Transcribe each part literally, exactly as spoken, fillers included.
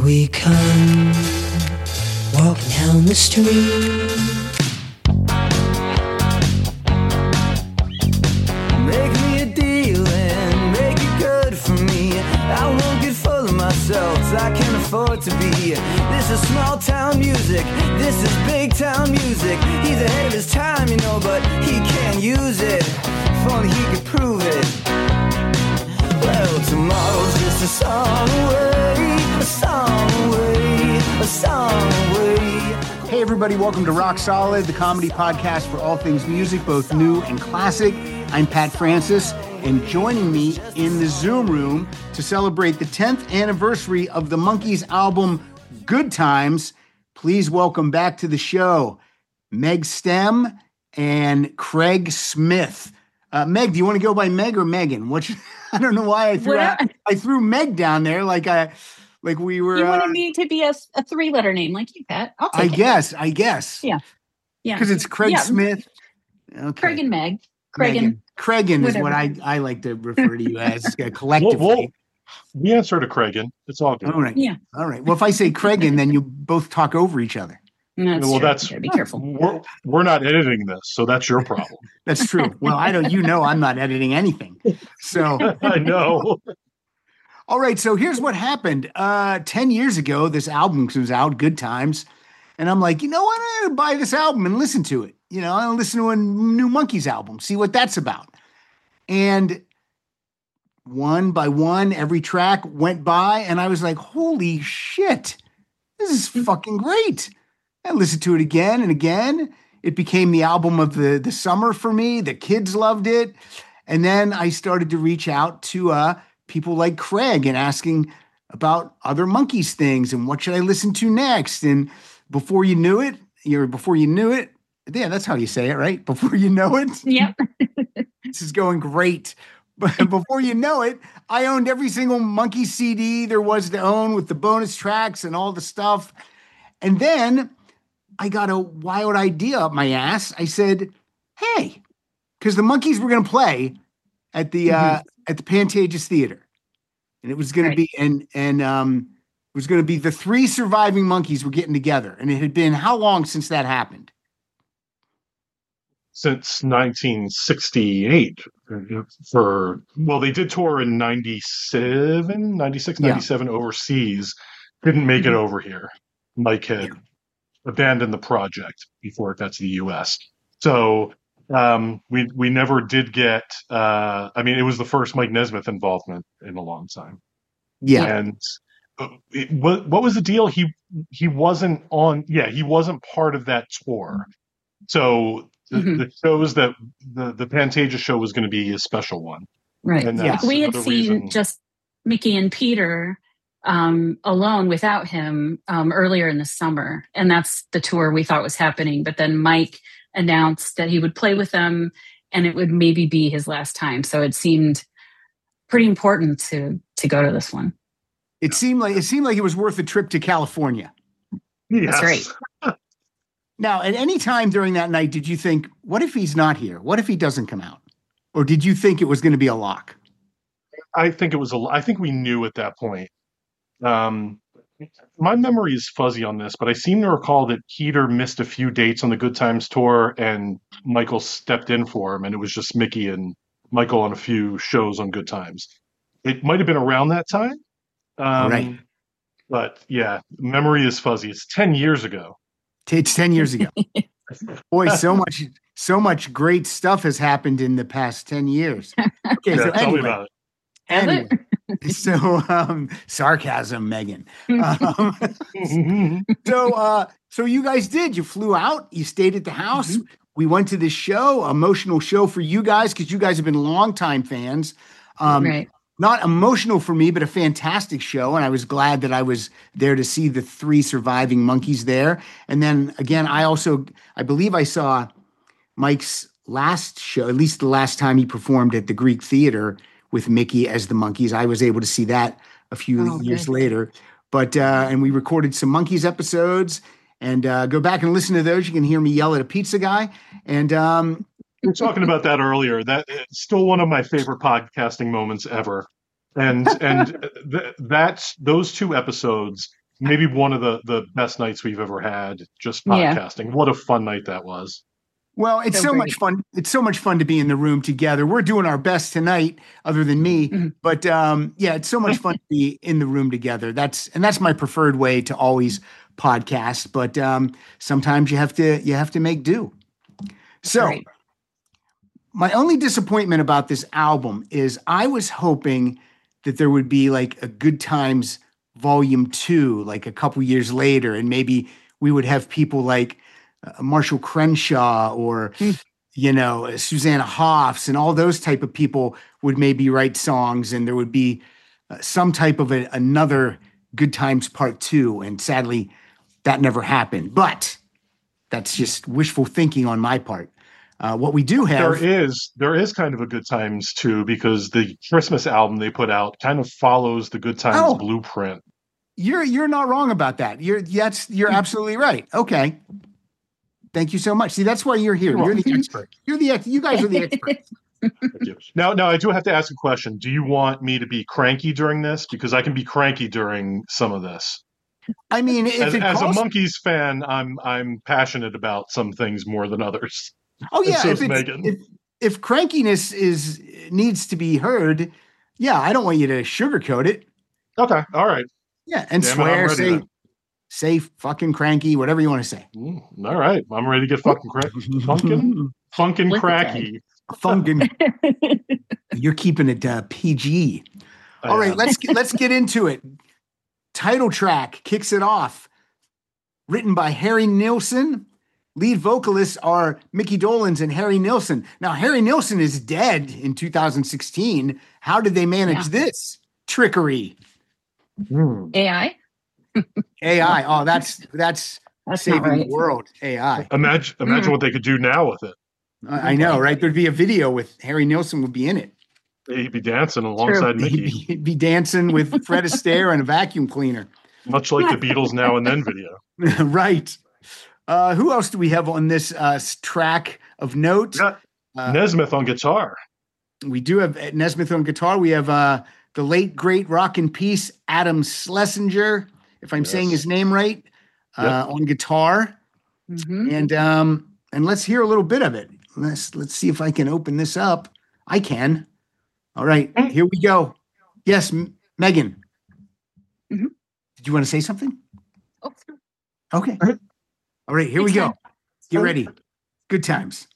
we come walking down the street. Make me a deal and make it good for me. I won't get full of myself, I can't afford to be. This is small town music, this is big town music. He's ahead of his time, you know, but he can't use it. If only he could prove it. Well, tomorrow's just a song away, a song away, a song away. Hey everybody, welcome to Rock Solid, the comedy podcast for all things music, both new and classic. I'm Pat Francis, and joining me in the Zoom room to celebrate the tenth anniversary of the Monkees album, Good Times, please welcome back to the show, Meg Stem and Craig Smith. Uh, Meg, do you want to go by Meg or Megan? What? I don't know why I threw well, I, I threw Meg down there like I like we were. You wanted uh, me to be a, a three-letter name like you, Pat. I'll take I it. guess. I guess. Yeah. Yeah. Because it's Craig yeah. Smith. Okay. Craig and Meg. Craig and Craigan is whatever. what I, I like to refer to you as uh, collectively. We'll, we'll, we answer to Craigan. It's all good. All right. Yeah. All right. Well, if I say Craigan, then you both talk over each other. That's well, true. that's You gotta be careful. We're, we're not editing this, so that's your problem. That's true. Well, I don't. You know, I'm not editing anything. So I know. All right. So here's what happened. Uh, Ten years ago, this album was out, Good Times, and I'm like, you know what? I'm gonna buy this album and listen to it. You know, I'll listen to a new Monkees album, see what that's about. And one by one, every track went by, and I was like, holy shit, this is fucking great. I listened to it again and again. It became the album of the, the summer for me. The kids loved it. And then I started to reach out to uh, people like Craig and asking about other Monkees things and what should I listen to next. And before you knew it, you're before you knew it, yeah, that's how you say it, right? Before you know it. Yep. This is going great. But before you know it, I owned every single Monkees C D there was to own with the bonus tracks and all the stuff. And then I got a wild idea up my ass. I said, hey, because the Monkees were going to play at the uh, mm-hmm. at the Pantages Theater. And it was going right. to be, and, and um, it was going to be the three surviving Monkees were getting together. And it had been how long since that happened? Since nineteen sixty-eight for, well, they did tour in ninety-seven, ninety-six, yeah. ninety-seven overseas. Didn't make mm-hmm. it over here. Mike had yeah. abandoned the project before it got to the U S. So um, we we never did get, uh, I mean, it was the first Mike Nesmith involvement in a long time. Yeah. And it, what, what was the deal? He, he wasn't on, yeah, he wasn't part of that tour. So The, mm-hmm. the shows that the, the Pantages show was going to be a special one. Right. And yeah. We had seen reason. just Mickey and Peter um, alone without him um, earlier in the summer. And that's the tour we thought was happening. But then Mike announced that he would play with them and it would maybe be his last time. So it seemed pretty important to to go to this one. It seemed like it seemed like it was worth a trip to California. Yes. That's right. Now, at any time during that night, did you think, what if he's not here? What if he doesn't come out? Or did you think it was going to be a lock? I think it was a, I think we knew at that point. Um, my memory is fuzzy on this, but I seem to recall that Peter missed a few dates on the Good Times tour and Michael stepped in for him. And it was just Mickey and Michael on a few shows on Good Times. It might have been around that time. Um, right. But yeah, memory is fuzzy. It's ten years ago. It's ten years ago. Boy, so much, so much great stuff has happened in the past ten years. Okay, yeah, so tell anyway, me about it. Anyway, so um, sarcasm, Megan. Um, so, uh, so you guys did. You flew out. You stayed at the house. Mm-hmm. We went to this show, emotional show for you guys because you guys have been longtime fans. Um, right. Not emotional for me, but a fantastic show. And I was glad that I was there to see the three surviving Monkees there. And then again, I also, I believe I saw Mike's last show, at least the last time he performed at the Greek Theater with Mickey as the Monkees. I was able to see that a few oh, years good. later. But, uh, and we recorded some Monkees episodes and uh, go back and listen to those. You can hear me yell at a pizza guy. And, um, we were talking about that earlier. That it's still one of my favorite podcasting moments ever. And and th- that's those two episodes maybe one of the, the best nights we've ever had just Yeah. podcasting. What a fun night that was. Well, it's So so much great. fun. It's so much fun to be in the room together. We're doing our best tonight, other than me. Mhm. But um, yeah, it's so much fun to be in the room together. That's and that's my preferred way to always podcast. But um, sometimes you have to you have to make do. So Right. my only disappointment about this album is I was hoping that there would be like a Good Times Volume Two, like a couple years later, and maybe we would have people like uh, Marshall Crenshaw or Mm. you know Susanna Hoffs and all those type of people would maybe write songs, and there would be uh, some type of a, another Good Times Part Two. And sadly, that never happened. But that's just wishful thinking on my part. Uh, what we do have, There is there is kind of a Good Times too, because the Christmas album they put out kind of follows the Good Times Oh. blueprint. You're you're not wrong about that. You're that's you're absolutely right. Okay. Thank you so much. See, that's why you're here. You're You're the welcome. expert. You're the ex- you guys are the experts. Thank you. Now, now I do have to ask a question. Do you want me to be cranky during this? Because I can be cranky during some of this. I mean, if As, it as a calls, Monkees fan, I'm I'm passionate about some things more than others. oh and yeah, so if is it's, Megan. if if crankiness is needs to be heard, yeah, I don't want you to sugarcoat it. Okay, all right. Yeah, and Damn it, I'm swear, ready say then. say fucking cranky, whatever you want to say. Mm, all right, I'm ready to get fucking cranky. Funkin', funkin' Lick the cracky. Funkin'. You're keeping it uh, P G. All right, Um, let's get, let's get into it. Title track kicks it off. Written by Harry Nilsson. Lead vocalists are Mickey Dolenz and Harry Nilsson. Now, Harry Nilsson is dead in two thousand sixteen. How did they manage Yeah. this? Trickery. mm. A I? A I. Oh, that's that's That's saving not right. the world. A I. Imagine imagine Mm. what they could do now with it. I I know, right? There'd be a video with Harry Nilsson would be in it. He'd be dancing alongside He'd Mickey, be, he'd be dancing with Fred Astaire and a vacuum cleaner. much like the Beatles Now and Then video. Right. Uh, who else do we have on this uh, s- track of note? Yeah. Uh, Nesmith on guitar. we do have uh, Nesmith on guitar. We have uh, the late, great rock and peace Adam Schlesinger, if I'm saying Yes. his name right, uh, on guitar. Mhm. And um, and let's hear a little bit of it. Let's let's see if I can open this up. I can. All right, Mm. here we go. Yes, M- Megan. Mhm. Did you want to say something? Oh, Okay. All right, here we Good go. time. Get ready. Good times.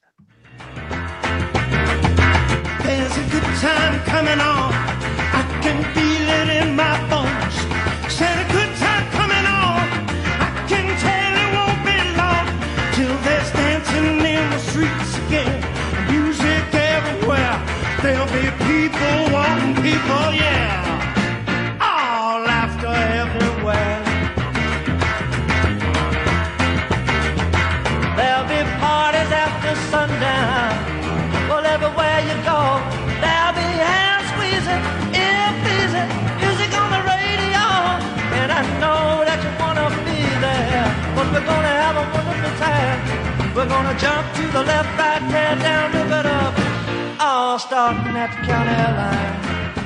There's a good time coming on. I can feel it in my bones. Said a good time coming on. I can tell it won't be long till there's dancing in the streets again. Music everywhere. There'll be people wanting people, yeah. Oh, laughter everywhere. There'll be parties after sundown. Well, everywhere you go, there'll be hands squeezing, ear pleasing, music on the radio. And I know that you wanna be there, but we're gonna have a wonderful time. We're gonna jump to the left, right, tear down, rip it up, all starting at the county line.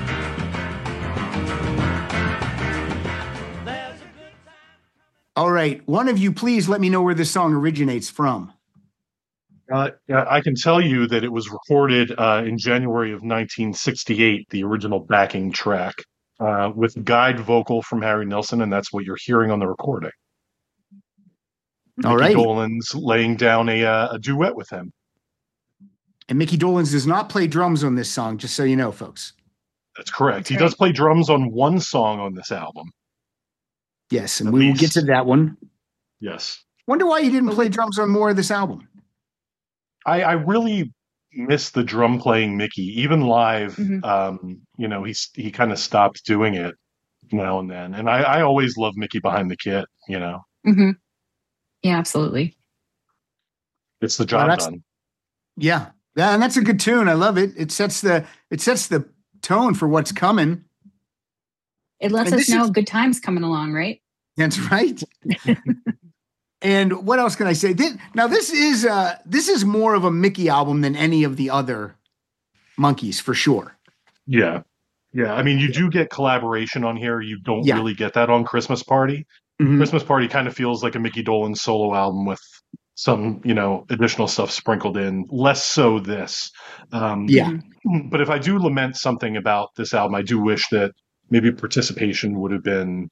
There's a good time. All right. One of you, please let me know where this song originates from. Uh, yeah, I can tell you that it was recorded uh, in January of nineteen sixty-eight, the original backing track, uh, with guide vocal from Harry Nilsson, and that's what you're hearing on the recording. All Mickey right. Dolenz laying down a, uh, a duet with him. And Mickey Dolenz does not play drums on this song, just so you know, folks. That's correct. That's he right. does play drums on one song on this album. Yes, and At we will least. get to that one. Yes. Wonder why you didn't play drums on more of this album. I, I really miss the drum playing Mickey, even live. Mhm. Um, you know, he's he kind of stopped doing it now and then, and I, I always love Mickey behind the kit. You know, Mhm. Yeah, absolutely. it's the job Well, that's- done. Yeah. Yeah, and that's a good tune. I love it. It sets the it sets the tone for what's coming. It lets And us this know is- good times coming along, right? That's right. And what else can I say? This, now this is uh this is more of a Mickey album than any of the other Monkees for sure. Yeah, yeah. I mean, you do get collaboration on here. You don't Yeah. really get that on Christmas Party. Mhm. Christmas Party kind of feels like a Mickey Dolenz solo album with some, you know, additional stuff sprinkled in. Less so this. Um, Yeah. Mhm. But if I do lament something about this album, I do wish that maybe participation would have been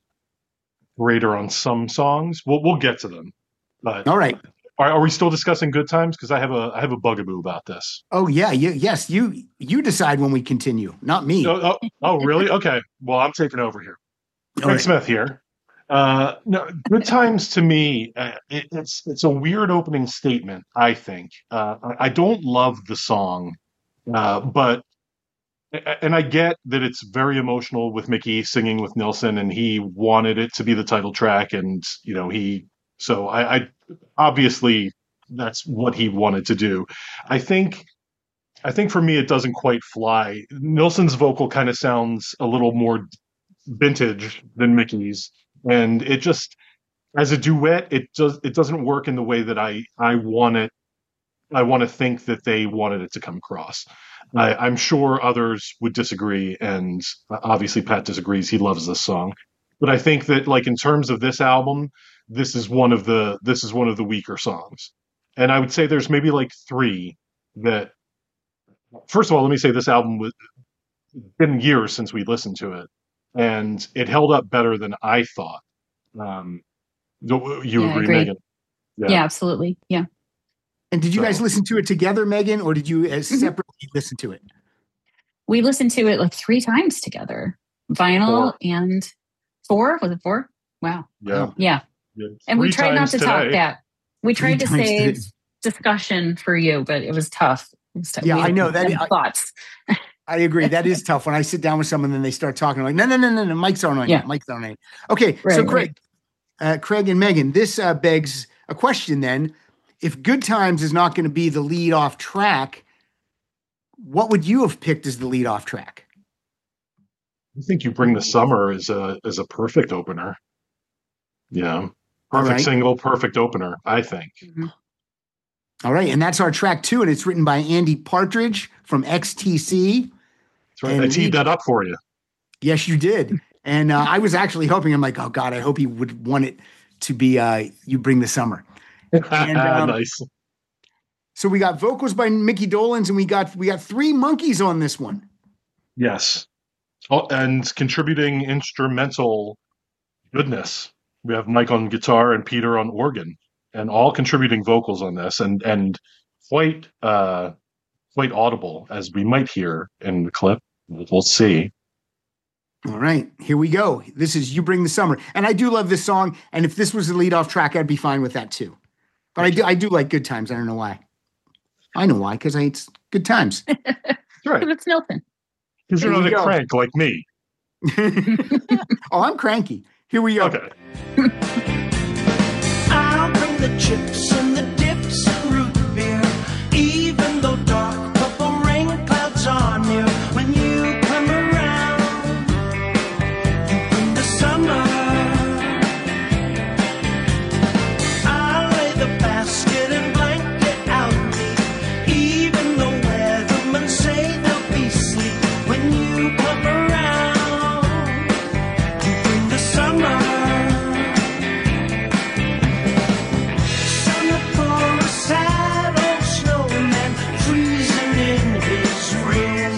greater on some songs. We'll we'll get to them. But All right. are, are we still discussing Good Times? Because I have a I have a bugaboo about this. Oh yeah. You, yes. You you decide when we continue, not me. Oh, oh, oh, really? Okay. Well, I'm taking over here. All Craig right. Smith here. Uh, no, Good Times to me, uh, it, it's it's a weird opening statement. I think uh, I, I don't love the song, uh, but and I get that it's very emotional with Mickey singing with Nilsson, and he wanted it to be the title track, and you know he. So I, I obviously that's what he wanted to do. I think I think for me it doesn't quite fly. Nilsson's vocal kind of sounds a little more vintage than Mickey's, and it just as a duet it does it doesn't work in the way that I I want it. I want to think that they wanted it to come across. I, I'm sure others would disagree, and obviously Pat disagrees. He loves this song, but I think that like in terms of this album, this is one of the this is one of the weaker songs, and I would say there's maybe like three that. First of all, let me say this album was been years since we listened to it, and it held up better than I thought. Um, you Yeah, I agree, agree. Megan? Yeah, absolutely. Yeah. And did you So- guys listen to it together, Megan, or did you uh, separately listen to it? We listened to it like three times together. Vinyl Four. and four? Was it four? Wow. Yeah. Yeah. Yeah. And we Three tried not times to today. talk that. We Three tried to times save today. discussion for you, but it was tough. It was tough. Yeah, We I had know that- some I- thoughts. I agree. That is tough. When I sit down with someone, then they start talking I'm like, no, no, no, no, no. Mike's on. Yeah. Mike's on. it. Okay. Right, so right. Craig, uh, Craig and Megan, this uh, begs a question then. If Good Times is not going to be the lead off track, what would you have picked as the lead off track? I think You Bring the Summer is a is a perfect opener. Yeah. Perfect right. single, perfect opener, I think. Mhm. All right. And that's our track two. And it's written by Andy Partridge from X T C. That's right. And I we- teed that up for you. Yes, you did. And uh, I was actually hoping, I'm like, oh God, I hope he would want it to be uh, You Bring the Summer. And, um, Nice. So we got vocals by Mickey Dolenz, and we got we got three monkeys on this one. Yes. Oh, and contributing instrumental goodness. We have Mike on guitar and Peter on organ, and all contributing vocals on this, and and quite uh, quite audible, as we might hear in the clip. We'll see. All right, here we go. This is You Bring the Summer. And I do love this song. And if this was the lead off track, I'd be fine with that too. But I do I do like Good Times. I don't know why. I know why, because it's good times. That's right. It's Nilsson. Because you're Here not we a go. crank like me. Oh, I'm cranky. Here we go. Okay. I'll bring the chips and the dips and root beer, even though dark purple rain clouds are near. When you come around, you bring the summer. I'll lay the basket and blanket out neat, even though weathermen say there'll be sleet. When you come around, you bring the summer. Summer for a sad old snowman freezing in his ring.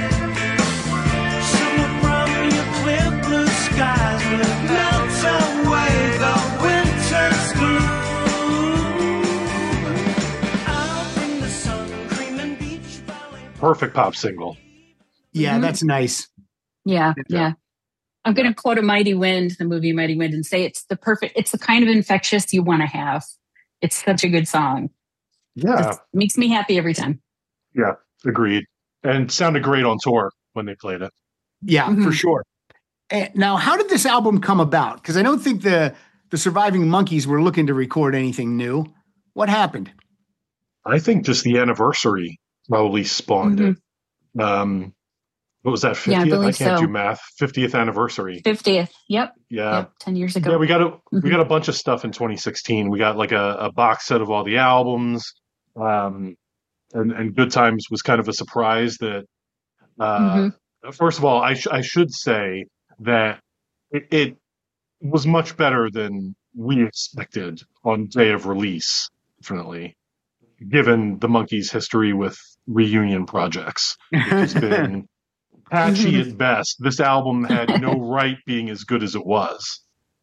Summer from your clear blue skies will melt away the winter's gloom. I'll bring the sun cream and beach valley. Perfect pop single. Yeah, Mhm. that's nice. Yeah, Yeah. yeah. I'm going to quote a Mighty Wind, the movie Mighty Wind, and say it's the perfect, it's the kind of infectious you want to have. It's such a good song. Yeah. It makes me happy every time. Yeah. Agreed. And sounded great on tour when they played it. Yeah, Mhm. for sure. And now, how did this album come about? Because I don't think the the Surviving Monkeys were looking to record anything new. What happened? I think just the anniversary probably spawned it. Um, what was that? Yeah, I fiftieth? I, believe can't so. do math. fiftieth anniversary. fiftieth. Yep. Yeah. Yep. ten years ago. Yeah, we got a we Mhm. got a bunch of stuff in twenty sixteen. We got like a, a box set of all the albums, um, and and Good Times was kind of a surprise. That uh, Mhm. first of all, I sh- I should say that it, it was much better than we expected on day of release, definitely, given the Monkees' history with reunion projects, which has been patchy at best. This album had no right being as good as it was.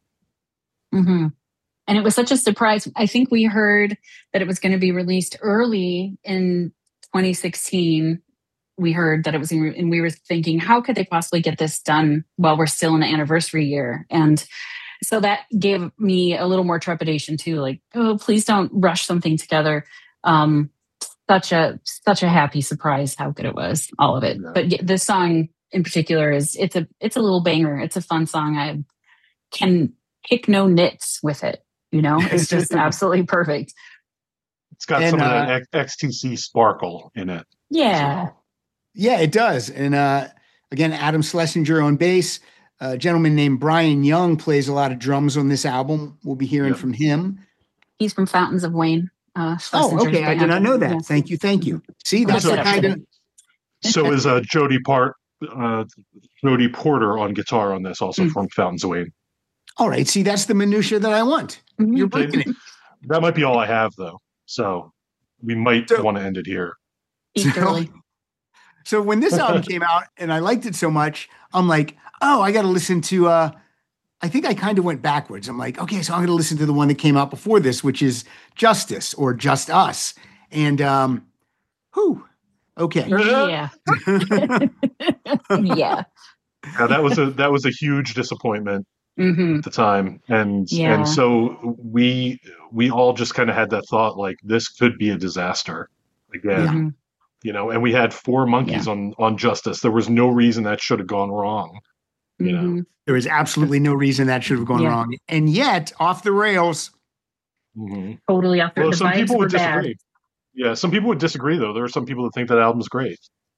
Mm-hmm. And it was such a surprise. I think we heard that it was going to be released early in twenty sixteen. We heard that it was, in, and we were thinking, how could they possibly get this done while we're still in the anniversary year? And so that gave me a little more trepidation too. Like, oh, please don't rush something together. Um, such a such a happy surprise how good it was, all of it. Yeah. But this song in particular is it's a it's a little banger. It's a fun song. I can pick no nits with it. You know, it's just absolutely perfect. It's got and, some uh, of that X T C sparkle in it. Yeah. So. Yeah, it does. And uh, again, Adam Schlesinger on bass. A gentleman named Brian Young plays a lot of drums on this album. We'll be hearing yep. from him. He's from Fountains of Wayne. Uh, oh, okay. I did not know that. Yes. Thank you. Thank you. See, that's so, the kind of. So is uh, Jody Part, uh, Jody Porter on guitar on this, also mm. from Fountains of Wayne. All right. See, that's the minutia that I want. Mm-hmm. You're breaking it. That might be all I have, though. So we might so, want to end it here. So, so when this album came out and I liked it so much, I'm like, oh, I got to listen to, uh, I think I kind of went backwards. I'm like, okay, so I'm going to listen to the one that came out before this, which is Justice or Just Us. And, um, whew, okay. Yeah. yeah. Yeah, that was a, that was a huge disappointment. Mm-hmm. At the time, and yeah. and so we we all just kind of had that thought, like, this could be a disaster again, mm-hmm. you know. And we had four Monkees yeah. on on Justice. There was no reason that should have gone wrong. You mm-hmm. know, there was absolutely no reason that should have gone yeah. wrong, and yet off the rails. Mm-hmm. Totally off the rails. Well, some people would bad. disagree. Yeah, some people would disagree, though. There are some people that think that album's great.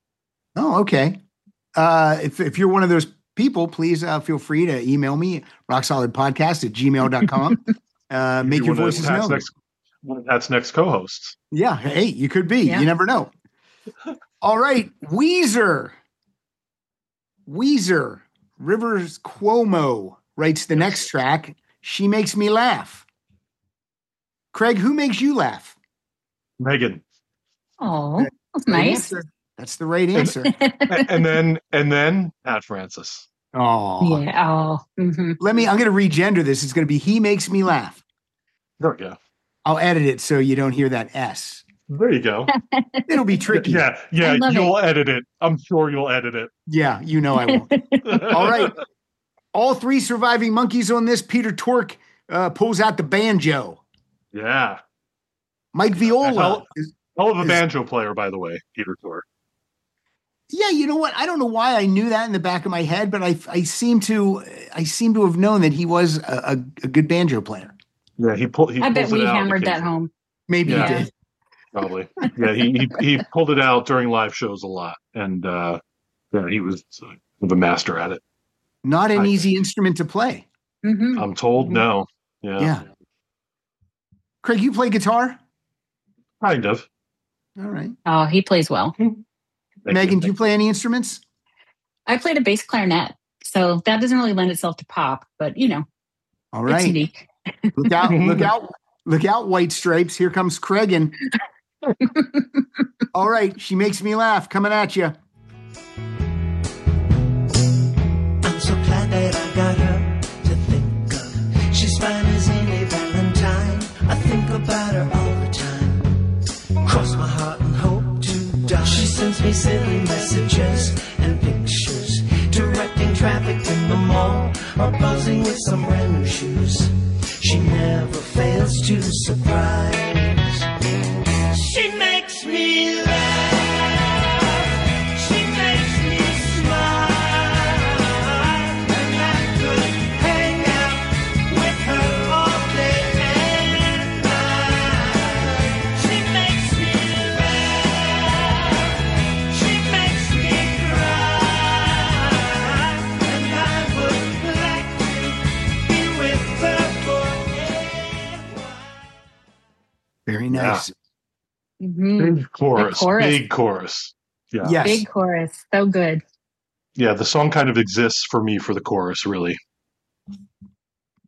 Oh, okay. Uh, if if you're one of those people, please uh, feel free to email me, rocksolidpodcast at gmail dot com. Uh, make your voices known. Next, that's next co-hosts. Yeah. Hey, you could be. Yeah. You never know. All right. Weezer. Weezer. Rivers Cuomo writes the next track. She Makes Me Laugh. Craig, who makes you laugh? Megan. Oh, that's nice. Answer. That's the right answer. And, and then, and then Pat Francis. Oh, yeah. Oh, mm-hmm. Let me. I'm going to regender this. It's going to be He Makes Me Laugh. There we go. I'll edit it so you don't hear that S. There you go. It'll be tricky. Yeah, yeah. You'll it. edit it. I'm sure you'll edit it. Yeah, you know I will. All right. All three surviving Monkees on this. Peter Tork uh, pulls out the banjo. Yeah. Mike Viola. Hell, is, hell of a is, banjo player, by the way, Peter Tork. Yeah, you know what? I don't know why I knew that in the back of my head, but I I seem to I seem to have known that he was a, a, a good banjo player. Yeah, he pulled. He I bet we it hammered that home. Maybe yeah. he did. Probably. Yeah, he, he he pulled it out during live shows a lot, and uh, yeah, he was uh, a master at it. Not an I easy think. instrument to play. Mm-hmm. I'm told mm-hmm. no. Yeah. Yeah. Craig, you play guitar? Kind of. All right. Oh, he plays well. Thank Megan, you. do you play any instruments? I played a bass clarinet, so that doesn't really lend itself to pop, but you know, all right. It's unique. Look out! Look out! Look out! White Stripes. Here comes Craig. All right, She Makes Me Laugh. Coming at you. I'm so glad that I got her to think of. She's fine as any Valentine. I think about her all the time. Cross my heart and hope to die. She sends me silly messages and pictures, directing traffic in the mall or buzzing with some brand new shoes. She never fails to surprise. She makes me laugh. She makes me smile. And I could hang out with her all day and night. She makes me laugh. She makes me cry. And I would like to be with her forever. Very nice. Yeah. Mm-hmm. Big chorus, big chorus. Big chorus. Yeah. Yes. Big chorus. So good. Yeah, the song kind of exists for me for the chorus, really.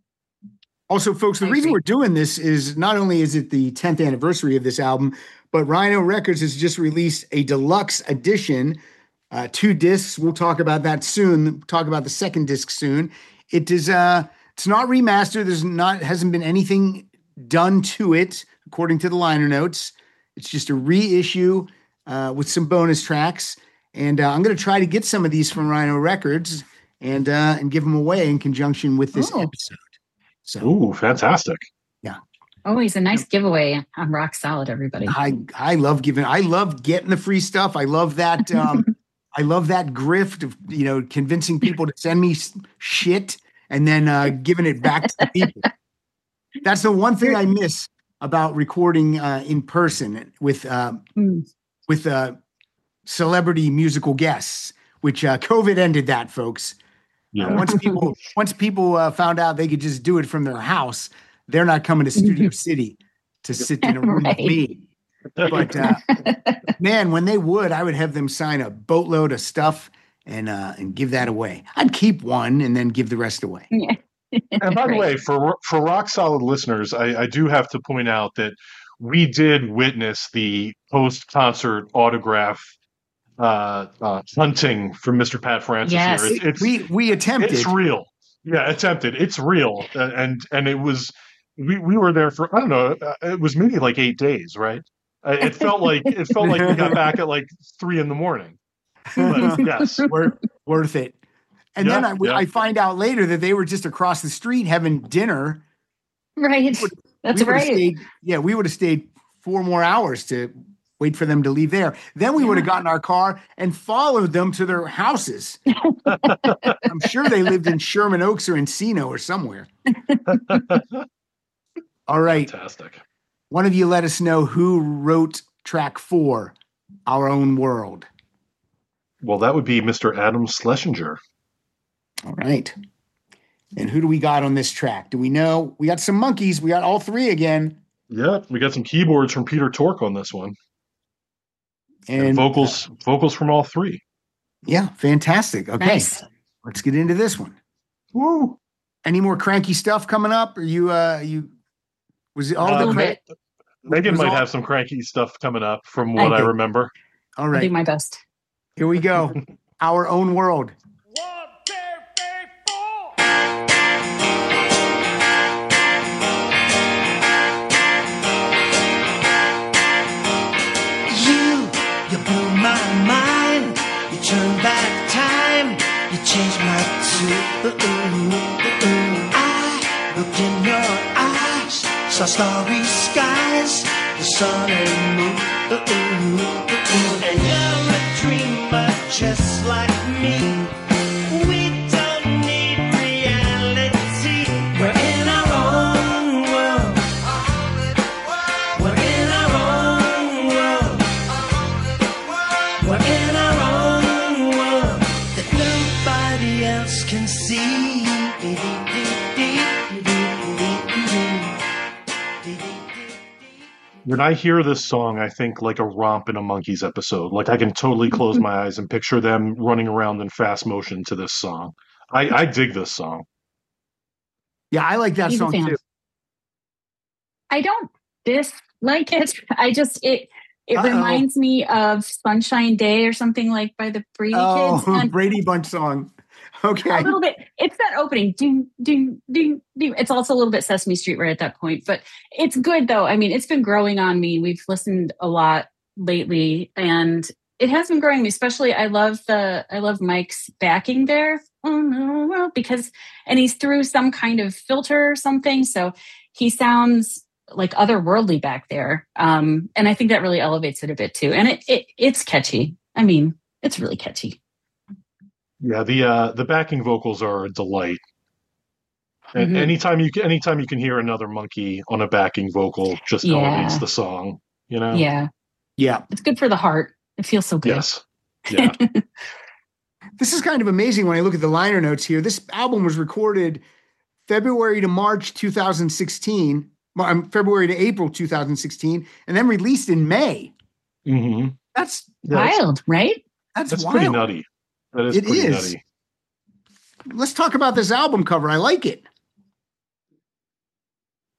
Also, folks, the I reason agree. we're doing this is not only is it the tenth anniversary of this album, but Rhino Records has just released a deluxe edition, uh, two discs. We'll talk about that soon. Talk about the second disc soon. It is uh, it's not remastered. There's not hasn't been anything done to it according to the liner notes. It's just a reissue uh, with some bonus tracks, and uh, I'm going to try to get some of these from Rhino Records and uh, and give them away in conjunction with this Oh. episode. So. Ooh, fantastic. Always a nice giveaway on Rock Solid, everybody. I I love giving. I love getting the free stuff. I love that. Um, I love that grift of you know convincing people to send me s- shit and then uh, giving it back to the people. That's the one thing I miss about recording uh, in person with uh, Mm. with uh, celebrity musical guests. Which uh, COVID ended that, folks. Yeah. Uh, once people once people uh, found out they could just do it from their house, they're not coming to Studio City to sit in a room Right. with me. But uh, man, when they would, I would have them sign a boatload of stuff and uh, and give that away. I'd keep one and then give the rest away. Yeah. And by the Right. way, for for Rock Solid listeners, I, I do have to point out that we did witness the post concert autograph uh, uh, hunting from Mister Pat Francis Yes. here. It's, it's We we attempted. it's real. Yeah, attempted. It's real, Uh, and and it was we we were there for I don't know. uh, It was maybe like eight days, right? Uh, It felt like it felt like we got back at like three in the morning. But yes, worth, worth it. And then Yeah, I, yeah. I find out later that they were just across the street having dinner. Right. That's we would've right. Stayed, yeah, we would have stayed four more hours to wait for them to leave there. Then we would have Yeah. gotten our car and followed them to their houses. I'm sure they lived in Sherman Oaks or Encino or somewhere. All right. fantastic. One of you let us know who wrote track four, Our Own World. Well, that would be Mister Adam Schlesinger. All right. And who do we got on this track? Do we know? We got some monkeys. We got all three again. Yeah, we got some keyboards from Peter Tork on this one, and, And vocals vocals from all three. Yeah, fantastic. Okay. Nice. Let's get into this one. Woo! Any more cranky stuff coming up? Are you uh you was it all Uh, A the little crank? bit. Megan was might all- have some cranky stuff coming up from what I Okay. remember. All I'll do right. my best. Here we go. Our Own World. One, two, three, four. You, you blew my mind. You turned back time. You changed my tune. I looked in your eyes, saw starry skies, the sun and moon. And you're a dreamer just like me. We don't need reality. We're in our own world. We're in our own world. We're in our own world that nobody else can see. When I hear this song, I think like a Romp in a Monkeys episode. Like I can totally close my eyes and picture them running around in fast motion to this song. I, I dig this song. Yeah, I like that He's a song fan. too. I don't dislike it. I just it it Uh-oh. reminds me of Sunshine Day or something like by the Brady Kids. Oh, And Brady Bunch song. Okay. a little bit. It's that opening. Ding, ding, ding, ding. It's also a little bit Sesame Street right at that point, but it's good though. I mean, it's been growing on me. We've listened a lot lately, and it has been growing me. Especially, I love the I love Mike's backing there. Oh no, well, because and he's through some kind of filter or something, so he sounds like otherworldly back there. Um, and I think that really elevates it a bit too. And it, it it's catchy. I mean, it's really catchy. Yeah, the uh, the backing vocals are a delight. And Mhm. anytime you can, anytime you can hear another monkey on a backing vocal, just Yeah. elevates the song. You know? Yeah, Yeah. it's good for the heart. It feels so good. Yes. Yeah. This is kind of amazing when I look at the liner notes here. This album was recorded February to March two thousand sixteen, well, um, February to April two thousand sixteen, and then released in May. hmm That's Yeah, that's, Wild, right? that's, that's wild. pretty nutty. That is It pretty is. nutty. Let's talk about this album cover. I like it.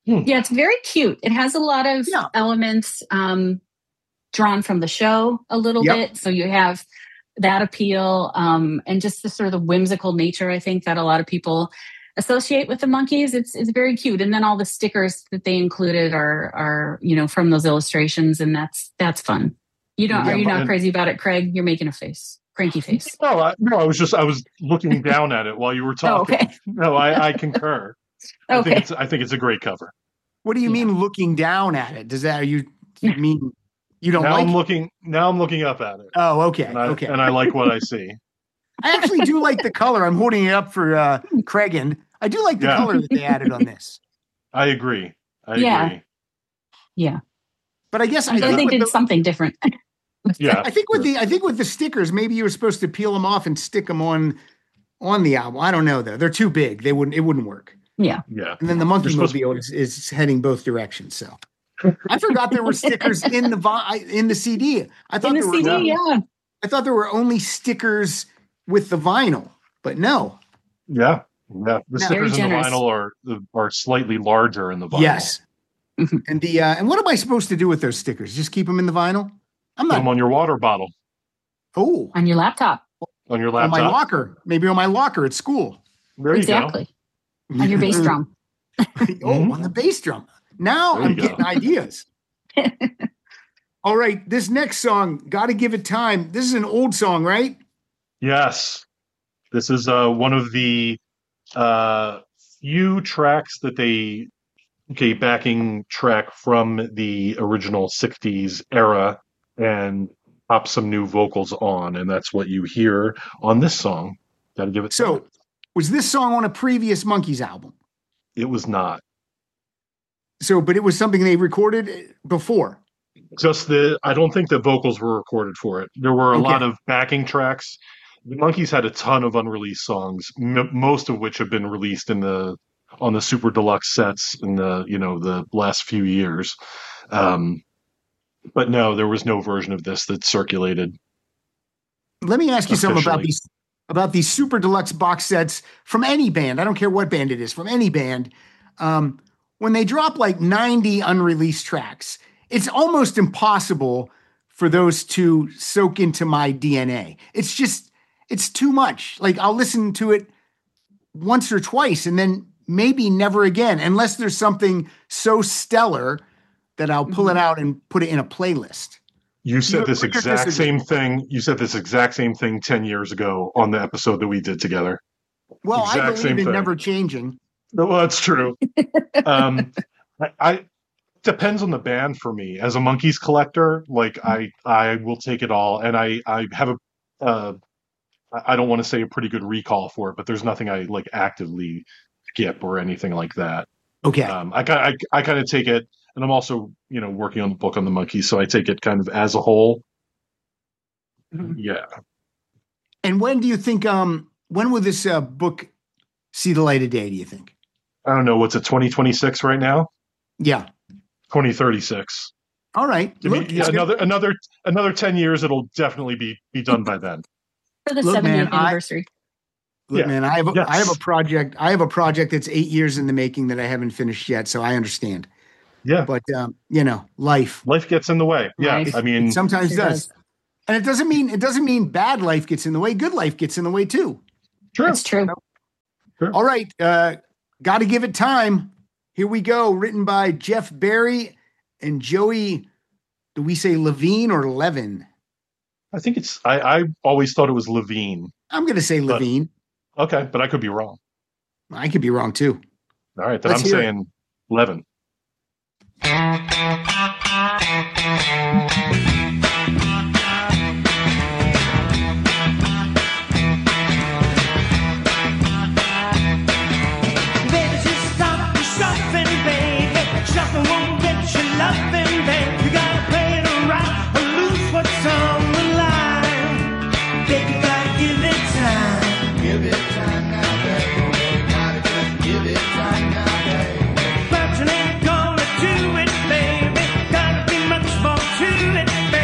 Hmm. Yeah, it's very cute. It has a lot of Yeah. elements um, drawn from the show a little Yep. bit. So you have that appeal um, and just the sort of whimsical nature, I think, that a lot of people associate with the Monkees. It's it's very cute. And then all the stickers that they included are are, you know, from those illustrations, and that's that's fun. You don't Yeah, are you not and- crazy about it, Craig? You're making a face. Cranky face. No, I, no, I was just I was looking down at it while you were talking. Oh, okay. No, I, I concur. I think Okay. it's I think it's a great cover. What do you Yeah. mean looking down at it? Does that, are you, you mean you don't Now like I'm it? looking now I'm looking up at it. Oh, okay. And I, okay. and I like what I see. I actually do like the color. I'm holding it up for uh, Craig, and I do like the Yeah. color that they added on this. I agree. I Yeah. agree. Yeah. But I guess I I'm glad think, they with did the, something different. Yeah. I think with the I think with the stickers, maybe you were supposed to peel them off and stick them on on the album. I don't know though. They're too big. They wouldn't. It wouldn't work. Yeah. Yeah. And then the Monkey supposed to- Mobile is, is heading both directions. So I forgot there were stickers in the vi- in the C D. I thought In the there C D, were yeah. I thought there were only stickers with the vinyl, but no. Yeah. Yeah. The No. stickers Very in the generous. vinyl are are slightly larger in the vinyl. Yes. Mhm. And the uh, and what am I supposed to do with those stickers? Just keep them in the vinyl? I'm Put them not. on your water bottle, Oh, On your laptop. on your on laptop. my locker. Maybe on my locker at school. There you Exactly. On your bass drum. Oh, Mhm. on the bass drum. Now There I'm you go. getting ideas. All right, this next song, Gotta Give It Time. This is an old song, right? go. Yes. This is uh, one of the uh, few tracks that they okay backing track from the original sixties era and pop some new vocals on, and that's what you hear on this song. Gotta give it So, time. was this song on a previous Monkees album? It was not. So, but it was something they recorded before. Just the I don't think the vocals were recorded for it. There were a Okay. lot of backing tracks. The Monkees had a ton of unreleased songs, m- most of which have been released in the on the super deluxe sets in the you know the last few years. Um, but no, there was no version of this that circulated. Let me ask you something about Officially. these about these super deluxe box sets from any band. I don't care what band it is, from any band. Um, when they drop like ninety unreleased tracks, it's almost impossible for those to soak into my D N A. It's just, it's too much. Like I'll listen to it once or twice and then maybe never again, unless there's something so stellar that I'll pull it out and put it in a playlist. You said You this agree or exact disagree? same thing. You said this exact same thing ten years ago on the episode that we did together. Well, I Exact same believe in thing. never changing. Well, that's true. um, I, I depends on the band for me. As a Monkees collector, like I, I will take it all, and I, I have a, uh, I I don't want to say a pretty good recall for it, but there's nothing I like actively skip or anything like that. Okay. Um, I, ki- I, I kind of take it, and I'm also, you know, working on the book on the Monkees, so I take it kind of as a whole. Mhm. Yeah. And when do you think, um, when will this uh, book see the light of day, do you think? I don't know. What's it, twenty twenty-six right now? Yeah. twenty thirty-six. All right. Give me- Look, yeah, it's gonna- another another another ten years. It'll definitely be be done by then. For the Look, seventieth man, I- anniversary. look, yeah. man, I have, a, Yes. I have a project. I have a project that's eight years in the making that I haven't finished yet. So I understand. Yeah, But, um, you know, life. life gets in the way. Yeah, Life. I mean, It sometimes It does. does. And it doesn't mean, it doesn't mean bad life gets in the way. Good life gets in the way too. true. That's true. All right. Uh, Got to give it time. Here we go. Written by Jeff Barry and Joey. Do we say Levine or Levin? I think it's. I I always thought it was Levine. I'm going to say But- Levine. Okay, but I could be wrong. I could be wrong too. All right, then Let's I'm hear it. saying Levin. Baby, just stop your shuffling, baby. Shuffling won't get you loving, baby. You gotta play it right or lose what's on the line. Baby, gotta give it time. Give it time now, baby. Gotta just give it time now, baby. But you ain't gonna do it, baby. Gotta be much more to it, baby.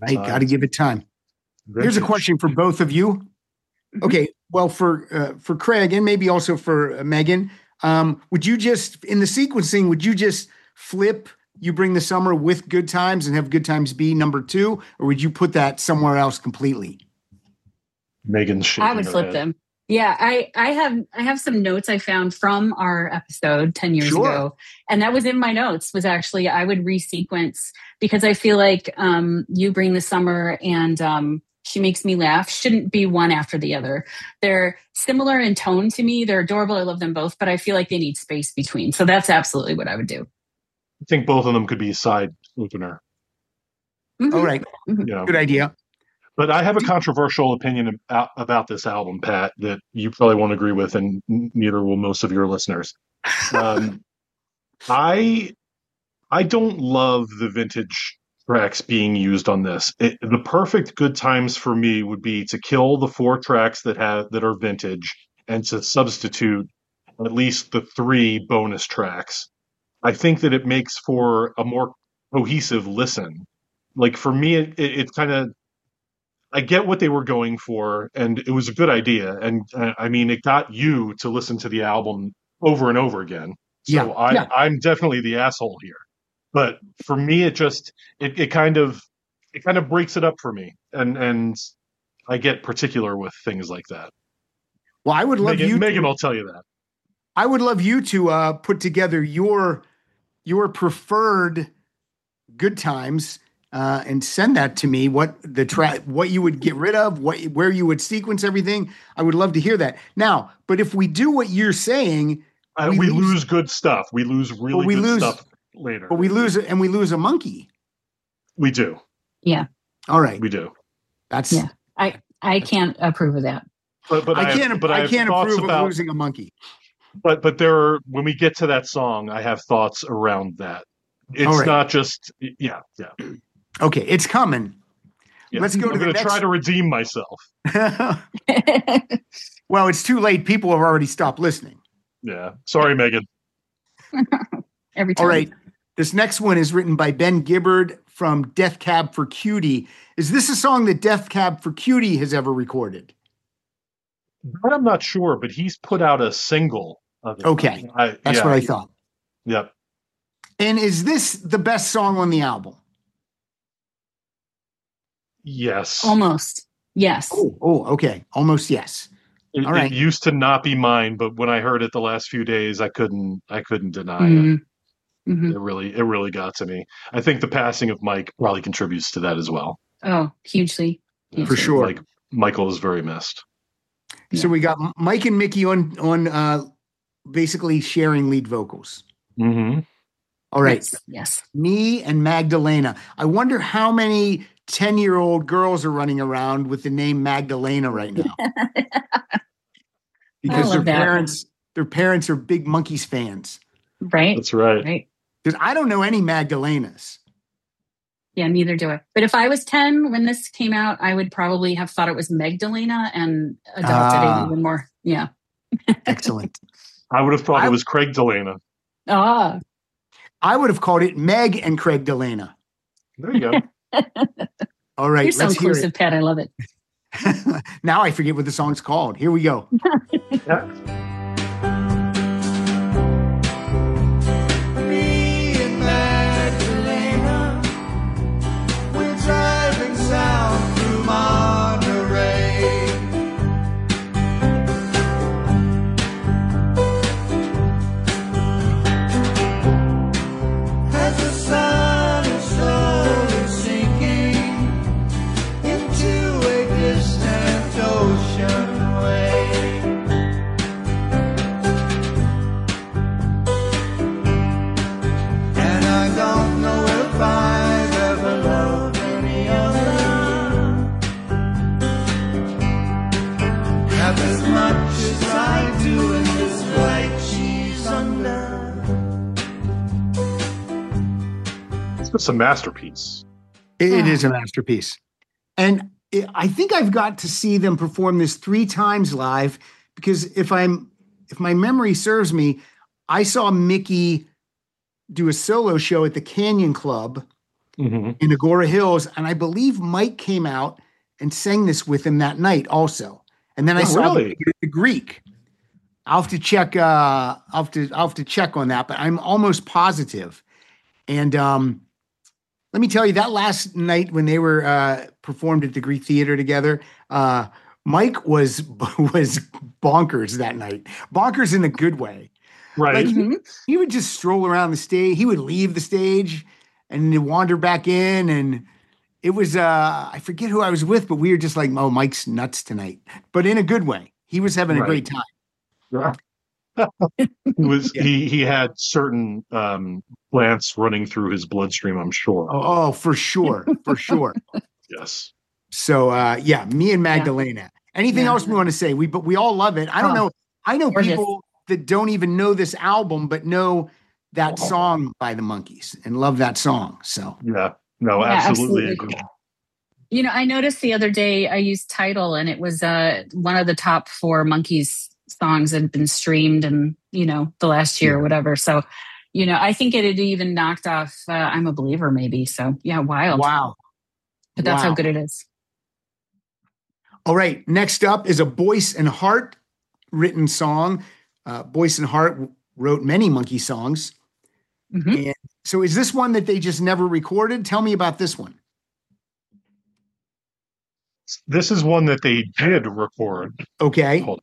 Right. Got to give it time. Vintage. Here's a question for both of you. Okay. Well, for uh, for Craig and maybe also for uh, Megan, um, would you just, in the sequencing, would you just flip, you bring the summer with Good Times and have Good Times be number two, or would you put that somewhere else completely? Megan's shaking I would her flip head. them. Yeah, I, I have I have some notes I found from our episode ten years Sure. ago, and that was in my notes. Was actually I would resequence because I feel like um, You Bring the Summer and um, She Makes Me Laugh shouldn't be one after the other. They're similar in tone to me. They're adorable. I love them both, but I feel like they need space between. So that's absolutely what I would do. I think both of them could be a side opener. Mhm. All right. You know. Good idea. But I have a controversial opinion about, about this album, Pat, that you probably won't agree with, and n- neither will most of your listeners. Um, I I don't love the vintage tracks being used on this. It, the perfect Good Times for me would be to kill the four tracks that have that are vintage and to substitute at least the three bonus tracks. I think that it makes for a more cohesive listen. Like for me, it, it, it kind of. I get what they were going for, and it was a good idea. And uh, I mean, it got you to listen to the album over and over again. So Yeah, I, yeah. I'm definitely the asshole here. But for me, it just it, it kind of it kind of breaks it up for me, and and I get particular with things like that. Well, I would love Megan, you. Megan to, will tell you that. I would love you to uh, put together your your preferred Good Times. Uh, and send that to me. What the track, what you would get rid of, what where you would sequence everything. I would love to hear that. Now, but if we do what you're saying, Uh, we, we lose, lose good stuff. We lose really we good lose, stuff later. But we lose it, and we lose a monkey. We do. Yeah. All right. We do. That's yeah. I I can't approve of that. But but I, I can't. Have, but I, I can't have approve about, of losing a monkey. But but there are when we get to that song, I have thoughts around that. It's right. not just yeah yeah. Okay, it's coming. Yeah. Let's go I'm to the gonna next. Try to redeem myself. Well, it's too late. People have already stopped listening. Yeah. Sorry, Megan. Every time. All right. This next one is written by Ben Gibbard from Death Cab for Cutie. Is this a song that Death Cab for Cutie has ever recorded? But I'm not sure, but he's put out a single of it. Okay. I, That's yeah, what I thought. Yep. And is this the best song on the album? Yes. Almost. Yes. Oh, oh, okay. Almost yes. It, All right. It used to not be mine, but when I heard it the last few days, I couldn't. I couldn't deny mm-hmm. it. Mm-hmm. It really, it really got to me. I think the passing of Mike probably contributes to that as well. Oh, hugely, hugely. For sure. Like Michael is very missed. So yeah. We got Mike and Mickey on on uh, basically sharing lead vocals. Mm-hmm. All right. Yes. yes. Me and Magdalena. I wonder how many ten-year-old girls are running around with the name Magdalena right now. Because their that. parents, their parents are big Monkees fans. Right. That's right. Right. Because I don't know any Magdalenas. Yeah, neither do I. But if I was ten when this came out, I would probably have thought it was Magdalena and adopted ah. it even more. Yeah. Excellent. I would have thought I, it was Craig Delana. Ah. I would have called it Meg and Craig Delana. There you go. All right. You're so let's inclusive, hear it. Pat. I love it. Now I forget what the song's called. Here we go. Yeah. Me and Magdalena, we're driving south through Monterey. As the sun is slowly sinking into a distant ocean wave. And I don't know if I've ever loved any other half as much as I do in this white she's under. It's just a masterpiece. It, it Yeah. is a masterpiece. And it, I think I've got to see them perform this three times live because if I'm if my memory serves me, I saw Mickey do a solo show at the Canyon Club hmm in Agora Hills, and I believe Mike came out and sang this with him that night also. And then I Oh, saw really? the, the Greek. I'll have to check. Uh, I'll have to. I'll have to check on that, but I'm almost positive. And um, let me tell you, that last night when they were uh, performed at the Greek Theater together, uh, Mike was was bonkers that night. Bonkers in a good way. Right. Like he, Mhm. he would just stroll around the stage. He would leave the stage and then wander back in, and it was uh, I forget who I was with, but we were just like, oh, Mike's nuts tonight, but in a good way. He was having a Right. great time. he was Yeah. he he had certain um plants running through his bloodstream, I'm sure. Oh, oh, for sure, for sure. Yes. So uh, yeah, me and Magdalena. Anything Yeah. else we want to say? We but we all love it. I don't Oh, know. I know gorgeous. people that don't even know this album, but know that song by the Monkees and love that song. So Yeah. No, Yeah, absolutely. absolutely. You know, I noticed the other day I used Tidal, and it was uh, one of the top four Monkeys songs had been streamed in, you know, the last year or whatever. So, you know, I think it had even knocked off uh, I'm a Believer maybe. So yeah, wild. wow. But that's Wow. how good it is. All right. Next up is a Boyce and Hart written song. Uh, Boyce and Hart w- wrote many Monkey songs. Mhm. And so is this one that they just never recorded? Tell me about this one. This is one that they did record. Okay. Hold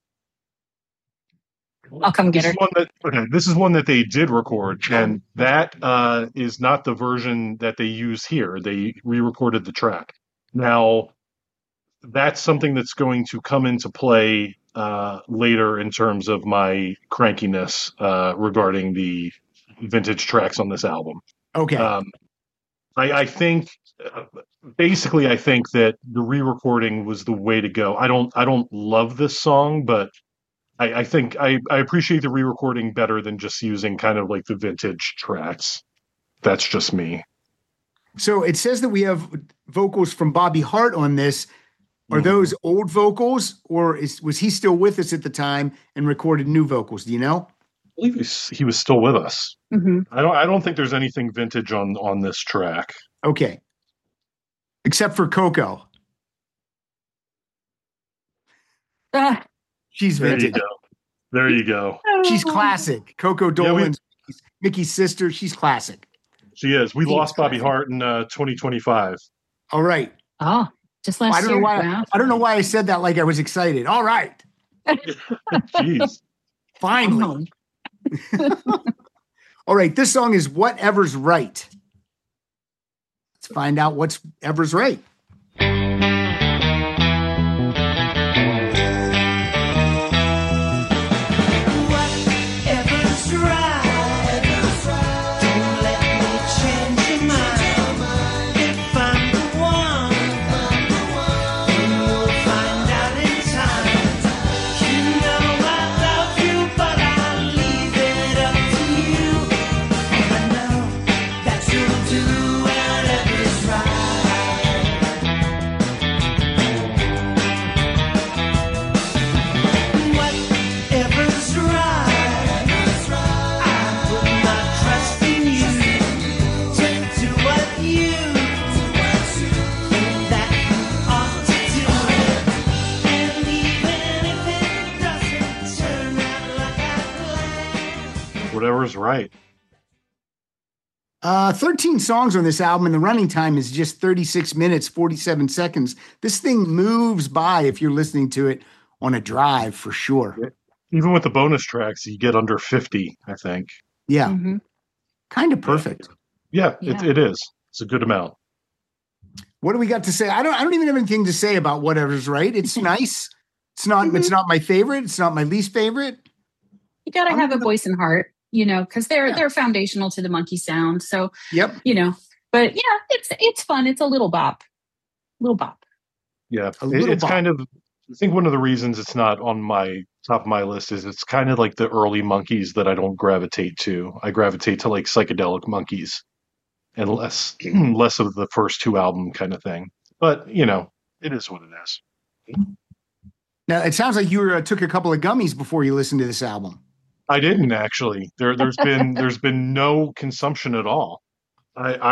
I'll come get This her. is one that okay, this is one that they did record, and that uh, is not the version that they use here. They re-recorded the track. Now, that's something that's going to come into play uh, later in terms of my crankiness uh, regarding the vintage tracks on this album. Okay. Um, I, I think, uh, basically, I think that the re-recording was the way to go. I don't, I don't love this song, but I, I think I, I appreciate the re-recording better than just using kind of like the vintage tracks. That's just me. So it says that we have vocals from Bobby Hart on this. Are Mhm. those old vocals, or is was he still with us at the time and recorded new vocals? Do you know? I believe he's, he was still with us. Mhm. I don't, I don't think there's anything vintage on on this track. Okay. Except for Coco. Ah, She's There you vintage. go. There you go. She's classic. Coco Yeah, we- Dolan's Mickey's sister. She's classic. She is. We She's lost Bobby classic. Hart in uh, twenty twenty-five. All right. Oh, just last I don't year. know why. Wow. I don't know why I said that like I was excited. All right. Jeez. Finally. Oh, All right. This song is Whatever's Right. Let's find out what's ever's right. Whatever's right, don't let me change your mind. If I'm the one, you'll find out in time. You know I love you, but I'll leave it up to you. I know that you'll do whatever's right. Whatever's right. I put my trust in you to do what you think that you ought to do. And even if it doesn't turn out like I planned. Whatever's right. Uh, thirteen songs on this album, and the running time is just thirty-six minutes, forty-seven seconds. This thing moves by if you're listening to it on a drive for sure. Even with the bonus tracks, you get under fifty, I think. Yeah. Mhm. Kind of perfect. Yeah, It, Yeah. it is. It's a good amount. What do we got to say? I don't I don't even have anything to say about Whatever's Right. It's nice. It's not it's not my favorite. It's not my least favorite. You got to I'm have a gonna- voice and heart, you know, because they're Yeah. they're foundational to the Monkey sound. So Yep. you know, but yeah, it's it's fun. It's a little bop, little bop. Yeah, A It- little it's bop. kind of. I think one of the reasons it's not on my top of my list is it's kind of like the early Monkeys that I don't gravitate to. I gravitate to like psychedelic Monkeys, and less less of the first two album kind of thing. But you know, it is what it is. Now it sounds like you were, uh, took a couple of gummies before you listened to this album. I didn't actually. There, there's been there's been no consumption at all. I, I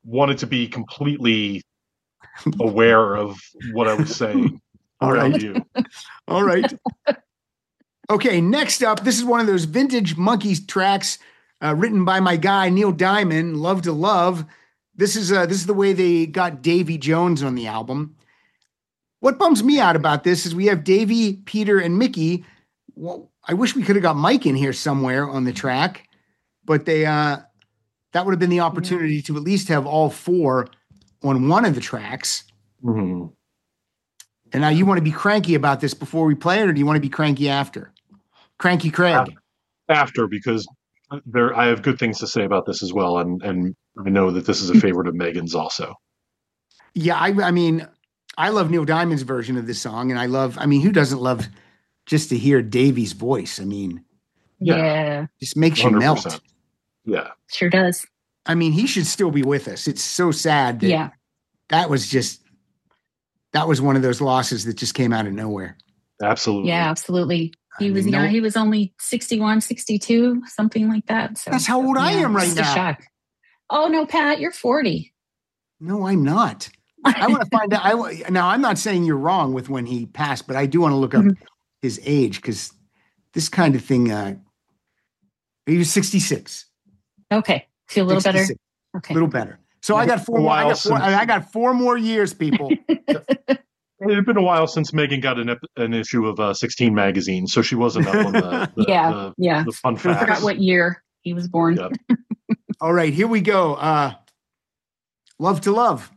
wanted to be completely aware of what I was saying. All around right. you. All right. Okay, next up, this is one of those vintage Monkees tracks uh, written by my guy Neil Diamond, Love to Love. This is uh, this is the way they got Davy Jones on the album. What bums me out about this is we have Davy, Peter, and Mickey. Well, I wish we could have got Mike in here somewhere on the track, but they uh, that would have been the opportunity to at least have all four on one of the tracks. Mm-hmm. And now you want to be cranky about this before we play it, or do you want to be cranky after? Cranky Craig. After, because there, I have good things to say about this as well, and and I know that this is a favorite of Megan's also. Yeah, I, I mean, I love Neil Diamond's version of this song, and I love. I mean, who doesn't love just to hear Davy's voice? I mean, Yeah, Yeah. yeah just makes you one hundred melt. percent. Yeah. sure does. I mean, he should still be with us. It's so sad that Yeah. that was just that was one of those losses that just came out of nowhere. Absolutely. Yeah, absolutely. He I was, mean, you know, no- he was only sixty-one, sixty-two, something like that. So That's how old I yeah, am right just a now. shock. Oh no, Pat, you're forty. No, I'm not. I want to find out. I wa- now I'm not saying you're wrong with when he passed, but I do want to look up Mhm. his age because this kind of thing. Uh, he was sixty-six. Okay, feel a little better. sixty-six, Okay. A little better. So I got four A more. I while got four, since- I got four more years, people. It had been a while since Megan got an, ep- an issue of uh, sixteen magazine, so she wasn't up on the, the, Yeah, the, yeah. the fun I facts. forgot what year he was born. Yep. All right, here we go. Uh, Love to Love.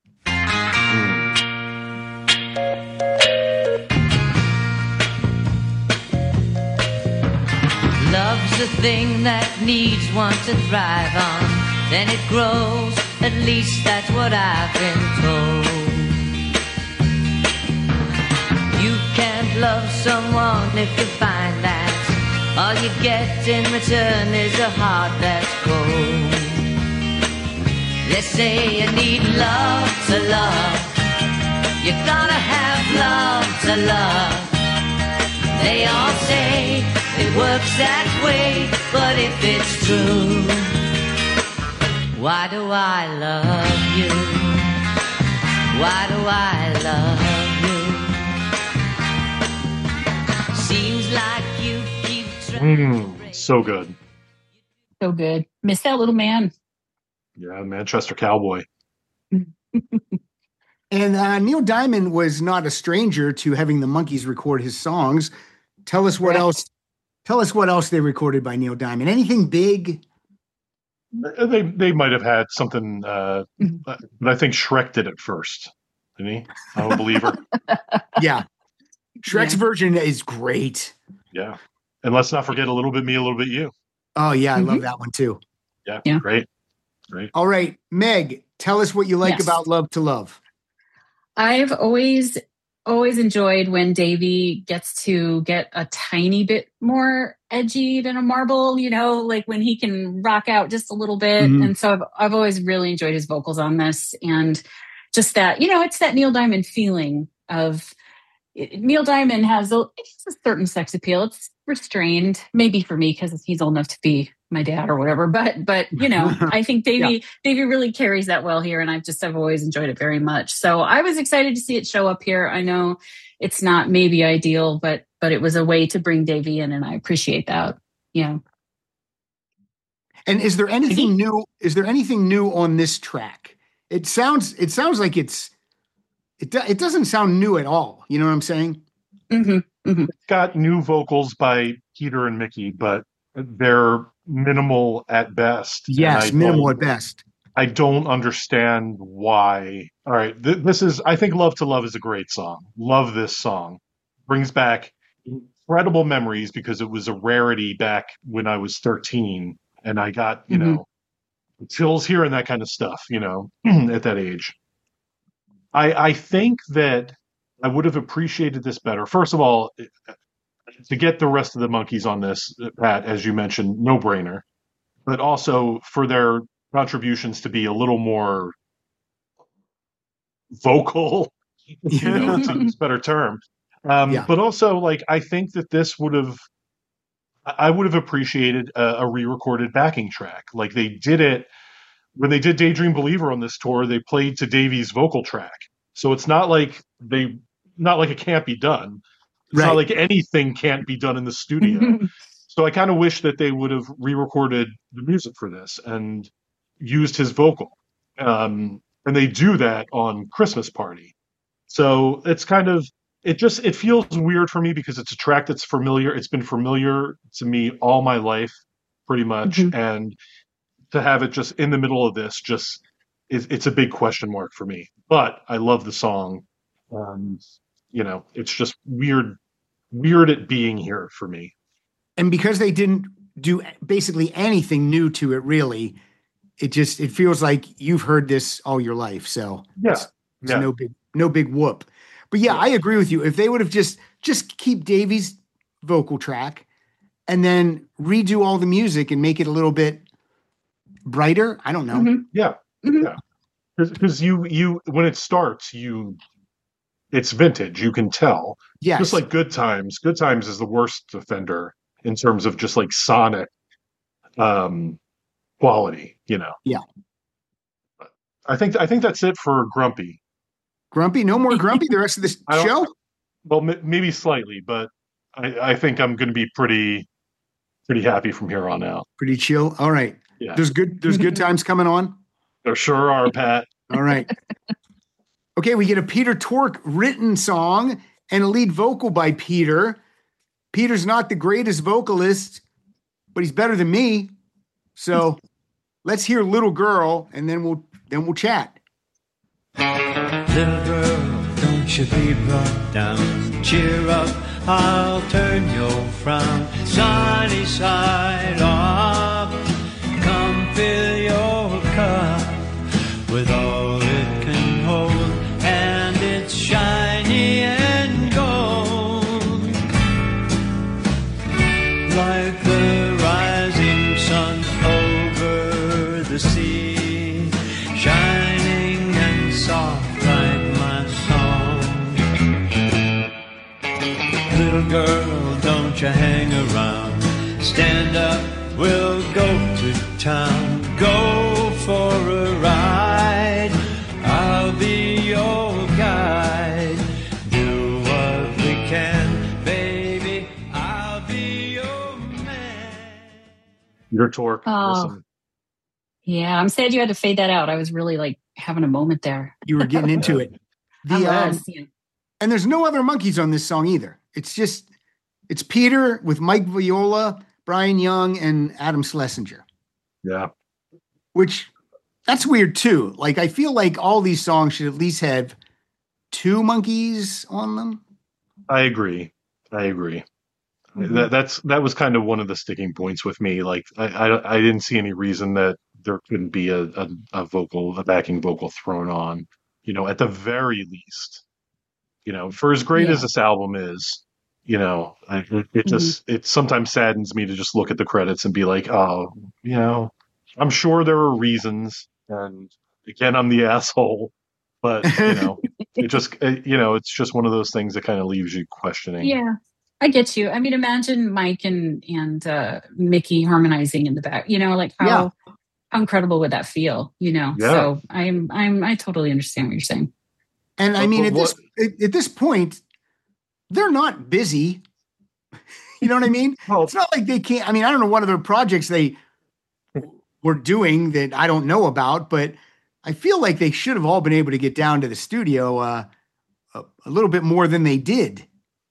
Love's a thing that needs one to thrive on. Then it grows, at least that's what I've been told. You can't love someone if you find that all you get in return is a heart that's cold. They say you need love to love. You gotta have love to love. They all say it works that way, but if it's true, why do I love you? Why do I love you? Seems like you keep trying Mm, to so good. So good. Miss that little man. Yeah, Manchester Cowboy. And uh, Neil Diamond was not a stranger to having the Monkees record his songs. Tell us what Correct. else. Tell us what else they recorded by Neil Diamond. Anything big? They they might have had something, uh, Mhm. but I think Shrek did it first. Didn't he? I'm a believer. Yeah. Shrek's Yeah. version is great. Yeah. And let's not forget A Little Bit Me, A Little Bit You. Oh yeah, I love Mhm. that one too. Yeah. Yeah. Great. Great. All right, Meg, tell us what you like Yes. about Love to Love. I've always always enjoyed when Davy gets to get a tiny bit more edgy than a Marble, you know, like when he can rock out just a little bit. Mhm. And so I've, I've always really enjoyed his vocals on this, and just that, you know, it's that Neil Diamond feeling of it- Neil Diamond has a, it's a certain sex appeal. It's restrained, maybe for me because he's old enough to be my dad or whatever. But but you know, I think Davey Davey really carries that well here, and I've just I've always enjoyed it very much. So I was excited to see it show up here. I know it's not maybe ideal, but but it was a way to bring Davey in, and I appreciate that. Yeah. And is there anything new? Is there anything new on this track? It sounds it sounds like it's it do, it doesn't sound new at all. You know what I'm saying? hmm Got new vocals by Peter and Mickey, but they're minimal at best. And Yes, I minimal don't- at best. I don't understand why. All right, th- this is. I think "Love to Love" is a great song. Love this song. Brings back incredible memories because it was a rarity back when I was thirteen, and I got you Mhm. know chills hearing that kind of stuff. You know, at that age. I I think that I would have appreciated this better. First of all, to get the rest of the Monkees on this, Pat, as you mentioned, no brainer. But also for their contributions to be a little more vocal, you know, to use a better term. Um, Yeah. But also, like, I think that this would have, I would have appreciated a, a re-recorded backing track. Like they did it when they did Daydream Believer on this tour, they played to Davy's vocal track. So it's not like they, not like it can't be done. It's Right. not like anything can't be done in the studio. So I kind of wish that they would have re-recorded the music for this and used his vocal. Um, and they do that on Christmas Party. So it's kind of, it just, it feels weird for me because it's a track that's familiar. It's been familiar to me all my life, pretty much. Mhm. And to have it just in the middle of this, just, it, it's a big question mark for me. But I love the song. And, you know, it's just weird, weird it being here for me. And because they didn't do basically anything new to it, really, it just it feels like you've heard this all your life. So Yeah. it's, it's Yeah. no big no big whoop. But yeah, I agree with you. If they would have just just keep Davy's vocal track and then redo all the music and make it a little bit brighter, I don't know. Mhm. Yeah. Mhm. Yeah. Because you, you, when it starts, you, it's vintage. You can tell. Yes. Just like Good Times. Good Times is the worst offender in terms of just like sonic um, quality, you know. Yeah. I think I think that's it for Grumpy. Grumpy, no more Grumpy the rest of this I don't- show? Well, m- maybe slightly, but I, I think I'm going to be pretty pretty happy from here on out. Pretty chill. All right. Yeah, There's good there's good times coming on. there sure are, Pat. All right. Okay, we get a Peter Tork written song and a lead vocal by Peter. Peter's not the greatest vocalist, but he's better than me. So let's hear Little Girl and then we'll then we'll chat. Little girl, don't you be brought down. Cheer up, I'll turn your frown. Sunny side up, come fill your cup with all it can hold, and it's shiny and gold. Like the rising sun over the sea, shining and soft like my song. Little girl, don't you hang around. Stand up, we'll go to town. Go for a ride, I'll be your guide. Do what we can, baby, I'll be your man. Your Torque. Oh. Listen. Yeah, I'm sad you had to fade that out. I was really like having a moment there. You were getting into it. The, I um, was, yeah. and there's no other monkeys on this song either. It's just it's Peter with Mike Viola, Brian Young, and Adam Schlesinger. Yeah. Which that's weird too. Like I feel like all these songs should at least have two monkeys on them. I agree. I agree. Mhm. That that's that was kind of one of the sticking points with me. Like I I, I didn't see any reason that there couldn't be a, a a vocal, a backing vocal thrown on. You know, at the very least. You know, for as great Yeah. as this album is, you know, I, it, it just it sometimes saddens me to just look at the credits and be like, oh, you know, I'm sure there are reasons, and again, I'm the asshole, but you know, it just it, you know, it's just one of those things that kind of leaves you questioning. Yeah, I get you. I mean, imagine Mike and and uh, Mickey harmonizing in the back. You know, like how how incredible would that feel? You know, Yeah. so I'm I'm I totally understand what you're saying. And I But- mean, but at this at, at this point, they're not busy. You know what I mean? Well, It's not like they can't. I mean, I don't know what other projects they were doing that I don't know about, but I feel like they should have all been able to get down to the studio uh, a, a little bit more than they did.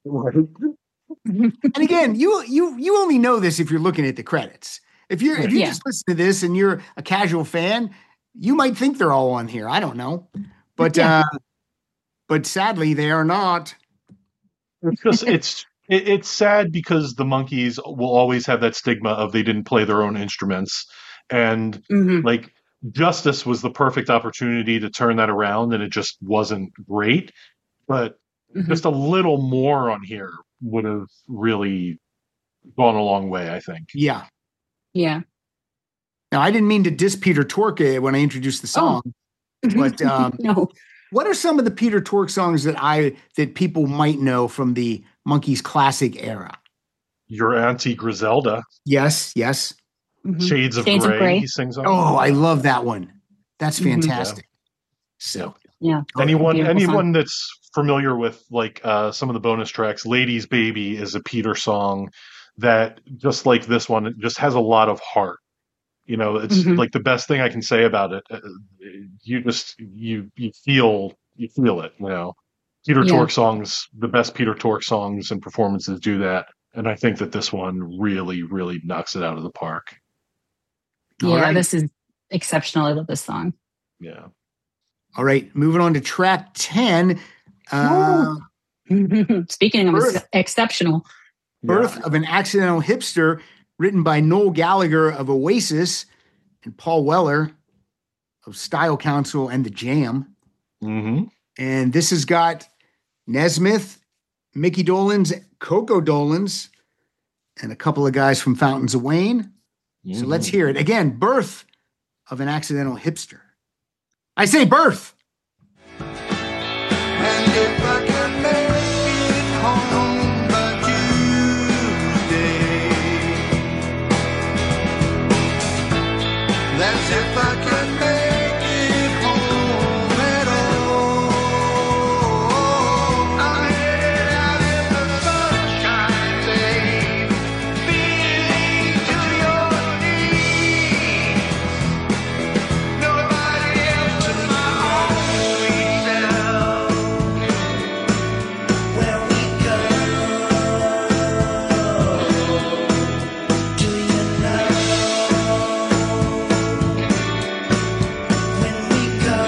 And again, you you you only know this if you're looking at the credits. If you're if you Yeah. just listen to this and you're a casual fan, you might think they're all on here. I don't know, but Yeah. uh, but sadly they are not. it's just it's it, it's sad because the Monkees will always have that stigma of they didn't play their own instruments, and Mhm. like Justice was the perfect opportunity to turn that around, and it just wasn't great. But Mhm. just a little more on here would have really gone a long way, I think. Yeah. Yeah. Now I didn't mean to diss Peter Tork uh, when I introduced the song, but um, no. what are some of the Peter Tork songs that I that people might know from the Monkees classic era? Your Auntie Griselda, Yes, yes. Mhm. Shades of Shades of Grey, Grey. he sings on. Oh, I love that one. That's Mhm. fantastic. So Yeah. Anyone Beautiful anyone song. that's familiar with like uh, some of the bonus tracks, "Lady's Baby" is a Peter song that, just like this one, it just has a lot of heart. You know, it's Mhm. like the best thing I can say about it. Uh, You just you you feel you feel it. You know, Peter Yeah. Tork songs, the best Peter Tork songs and performances do that, and I think that this one really really knocks it out of the park. All Yeah, right. this is exceptional. I love this song. Yeah. all right, moving on to track ten. Uh, Speaking of Birth. ex- exceptional. Birth Yeah. of an Accidental Hipster, written by Noel Gallagher of Oasis and Paul Weller of Style Council and The Jam. Mm-hmm. And this has got Nesmith, Mickey Dolenz, Coco Dolenz, and a couple of guys from Fountains of Wayne. So let's hear it. Again, Birth of an Accidental Hipster. I say birth. And if I can make it home by Tuesday, that's if I can make it home at all. I'm headed out in the sunshine, babe, feeling to your knees. Nobody else in my home sweet self. Where we go, do you know? When we go,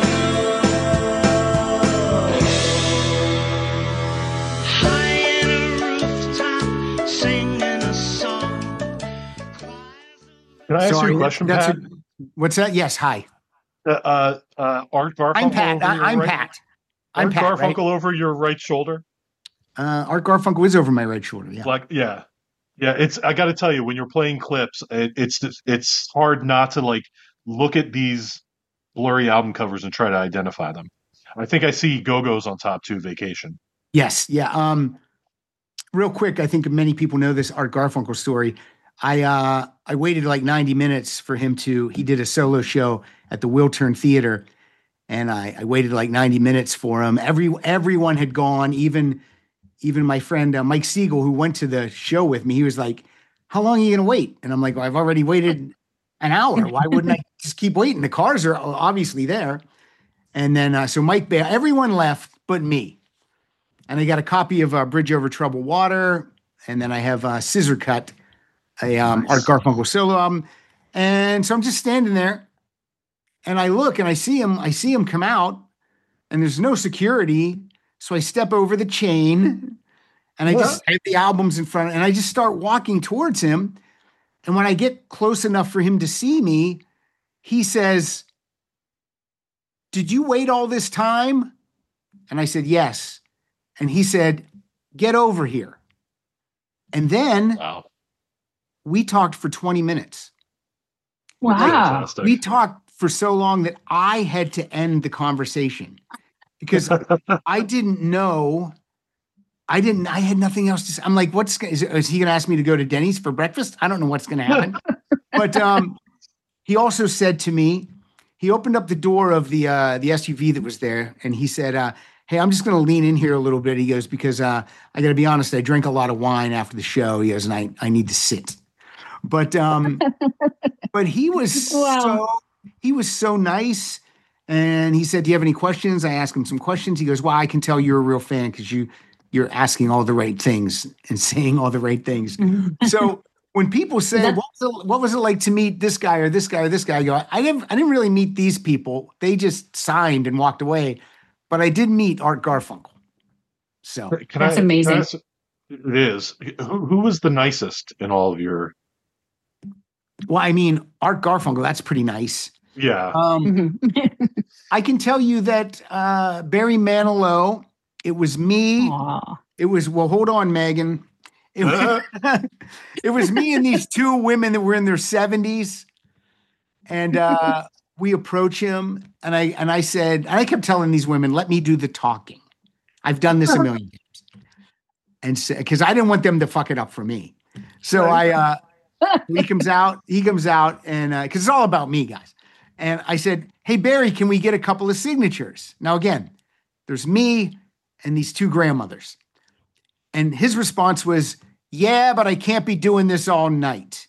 high in a rooftop, singing a song. Can I ask Sorry, you a question, that's Pat? a- what's that? Yes, hi. Uh, uh, uh, Art Garfunkel. I'm Pat. over I, your I'm right, Pat. I'm Art Pat, Garfunkel right? over your right shoulder. Uh, Art Garfunkel is over my right shoulder. Yeah. Like, yeah, yeah. It's. I got to tell you, when you're playing clips, it, it's it's hard not to like look at these blurry album covers and try to identify them. I think I see Go-Go's on top too. Vacation. Yes. Yeah. Um, real quick, I think many people know this Art Garfunkel story. I uh, I waited like ninety minutes for him to. He did a solo show at the Wiltern Theater, and I, I waited like ninety minutes for him. Every everyone had gone, even even my friend uh, Mike Siegel, who went to the show with me. He was like, "How long are you gonna wait?" And I'm like, well, "I've already waited an hour. Why wouldn't I just keep waiting? The cars are obviously there." And then uh, so Mike, ba- everyone left but me. And I got a copy of uh, Bridge Over Troubled Water, and then I have uh, Scissor Cut, a um, Art Garfunkel solo album. And so I'm just standing there, and I look and I see him. I see him come out, and there's no security. So I step over the chain, and I just I have the albums in front, and I just start walking towards him. And when I get close enough for him to see me, he says, "Did you wait all this time?" And I said, "Yes." And he said, "Get over here." And then Wow. we talked for twenty minutes. Wow. Fantastic. We talked for so long that I had to end the conversation because I didn't know. I didn't, I had nothing else to say. I'm like, what's, is, is he going to ask me to go to Denny's for breakfast? I don't know what's going to happen. But um, he also said to me, he opened up the door of the uh, the S U V that was there, and he said, uh, "Hey, I'm just going to lean in here a little bit." He goes, "Because uh, I got to be honest, I drank a lot of wine after the show." He goes, "And I, I need to sit." But um, but he was Wow. so he was so nice, and he said, "Do you have any questions?" I asked him some questions. He goes, "Well, I can tell you're a real fan because you you're asking all the right things and saying all the right things." So when people say, That- what, was it, "What was it like to meet this guy or this guy or this guy?" I go, I didn't I didn't really meet these people. They just signed and walked away. But I did meet Art Garfunkel. So Can That's I, can I amazing. ask- it is. Who, who was the nicest in all of your? well, I mean, Art Garfunkel, that's pretty nice. Yeah. Um, Mhm. I can tell you that uh, Barry Manilow, it was me. Aw. It was, well, hold on, Megan. It was, it was me and these two women that were in their seventies. And uh, we approach him, and I and I said, and I kept telling these women, "Let me do the talking. I've done this a million times." And so, because I didn't want them to fuck it up for me. So I uh he comes out, he comes out, and uh, because it's all about me, guys. And I said, hey, Barry, can we get a couple of signatures? Now, again, there's me and these two grandmothers. And his response was, yeah, but I can't be doing this all night.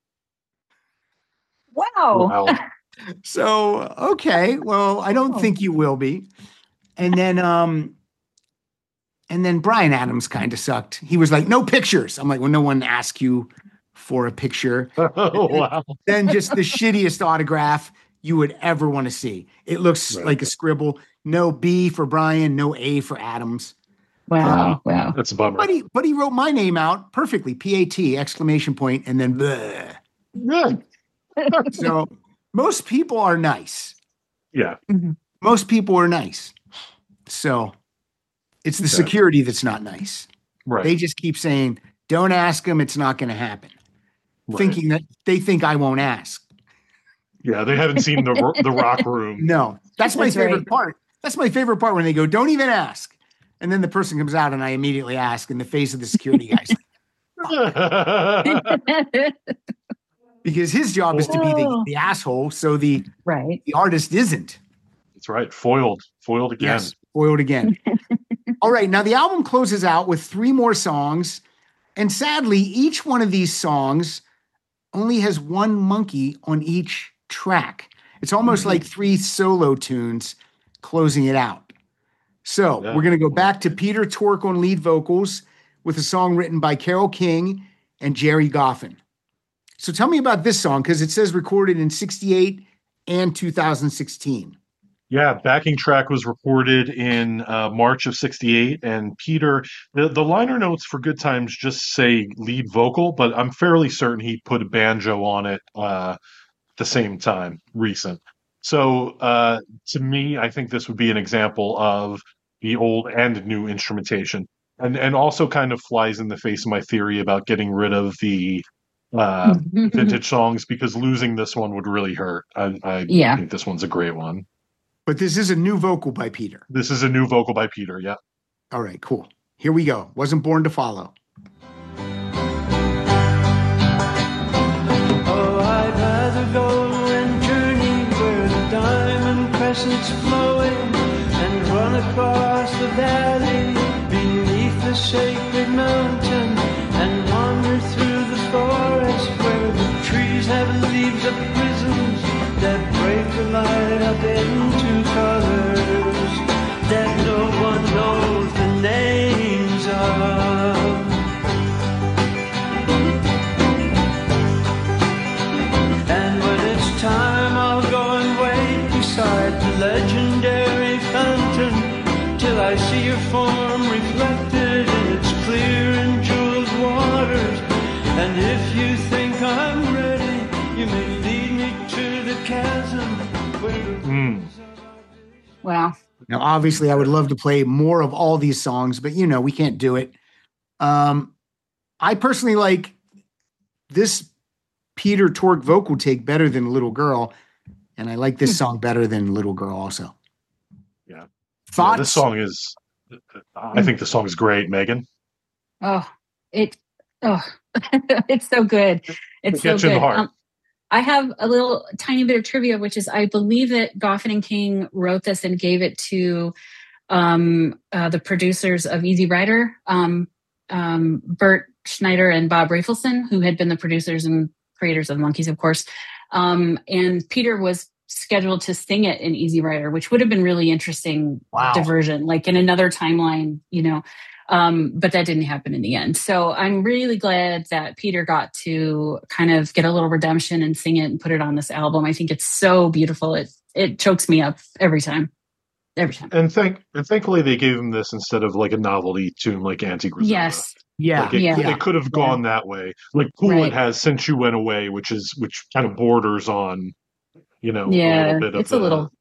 Wow. Wow. So, okay, well, I don't Oh. think you will be. And then, um, and then Brian Adams kind of sucked. He was like, no pictures. I'm like, well, no one asked you for a picture. Oh, wow. Then just the shittiest autograph you would ever want to see. It looks Right. like a scribble. No B for Brian, no A for Adams. Wow. Wow. That's a bummer. But he, but he wrote my name out perfectly. P A T exclamation point and then bleh. Yeah. So most people are nice. Yeah. Most people are nice. So it's the Okay. security that's not nice. Right. They just keep saying, don't ask them. It's not going to happen. Right. Thinking that they think I won't ask. Yeah, they haven't seen the ro- the rock room. No, that's my That's favorite right. part. That's my favorite part when they go, don't even ask. And then the person comes out and I immediately ask in the face of the security guys. Because his job is to be the, Oh. the asshole. So the, Right. the artist isn't. That's right. Foiled. Foiled again. Yes, foiled again. All right, now the album closes out with three more songs. And sadly, each one of these songs only has one monkey on each track. It's almost Mm-hmm. like three solo tunes closing it out. So Yeah. we're going to go back to Peter Tork on lead vocals with a song written by Carole King and Jerry Goffin. So tell me about this song, because it says recorded in sixty-eight and two thousand sixteen. Yeah, backing track was recorded in uh, March of sixty-eight, and Peter, the, the liner notes for Good Times just say lead vocal, but I'm fairly certain he put a banjo on it uh, at the same time, recent. So uh, to me, I think this would be an example of the old and new instrumentation, and and also kind of flies in the face of my theory about getting rid of the uh, vintage songs, because losing this one would really hurt. I, I Yeah. think this one's a great one. But this is a new vocal by Peter. This is a new vocal by Peter. Yeah. All right, cool. Here we go. Wasn't Born to Follow. Oh, I'd rather go and journey where the diamond crescent's flowing and run across the valley beneath the sacred mountain and wander through the forest where the trees have leaves of prisms that break the light up into colors that no one knows the names of. And when it's time, I'll go and wait beside the legendary fountain till I see your form reflected in its clear and jeweled waters. And if you think I'm ready, you may lead me to the chasm where the Mm. Wow. Now, obviously, I would love to play more of all these songs, but you know, we can't do it. Um, I personally like this Peter Tork vocal take better than Little Girl, and I like this song better than Little Girl also. Yeah. Thoughts? Yeah, this song is, I think the song is great, Megan. Oh, it. Oh, it's so good. It's It so gets you in good. the heart. Um, I have a little tiny bit of trivia, which is I believe that Goffin and King wrote this and gave it to um, uh, the producers of Easy Rider, um, um, Bert Schneider and Bob Rafelson, who had been the producers and creators of Monkees, of course. Um, and Peter was scheduled to sing it in Easy Rider, which would have been really interesting Wow. diversion, like in another timeline, you know. Um, but that didn't happen in the end. So I'm really glad that Peter got to kind of get a little redemption and sing it and put it on this album. I think it's so beautiful. It it chokes me up every time. Every time. And thank and thankfully they gave him this instead of like a novelty tune like Auntie Griselda. Yes. Yeah. Like it, Yeah. it could have gone that way. Like Cool Right. It has Since You Went Away, which is which kind of borders on, you know, a Yeah, little bit of it's a the little-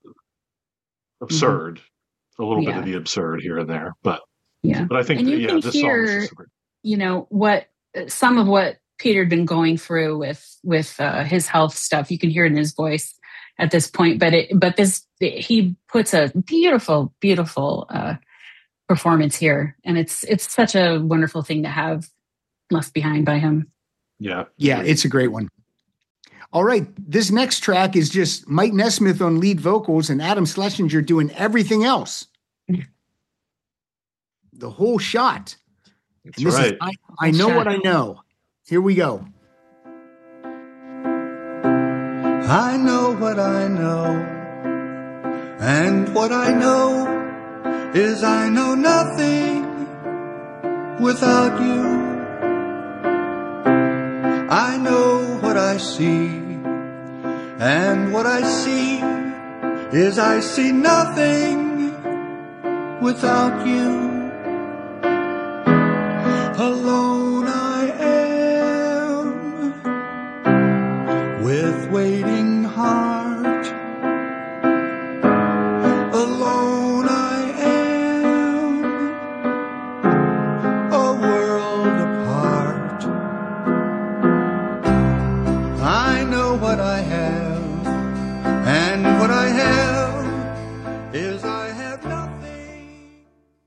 absurd. A little bit Yeah. of the absurd here and there. But Yeah. but I think And that, you yeah, can this hear- song is just great. You know, what some of what Peter had been going through with with uh, his health stuff, you can hear it in his voice at this point. But it but this he puts a beautiful, beautiful uh, performance here, and it's it's such a wonderful thing to have left behind by him. Yeah. Yeah, it's a great one. All right. This next track is just Mike Nesmith on lead vocals and Adam Schlesinger doing everything else. The whole shot. That's And this right. is I, I Know Shot. What I Know. Here we go. I know what I know, and what I know is I know nothing without you. I know what I see, and what I see is I see nothing without you. Alone I am, with waiting heart. Alone I am, a world apart. I know what I have, and what I have is I have nothing.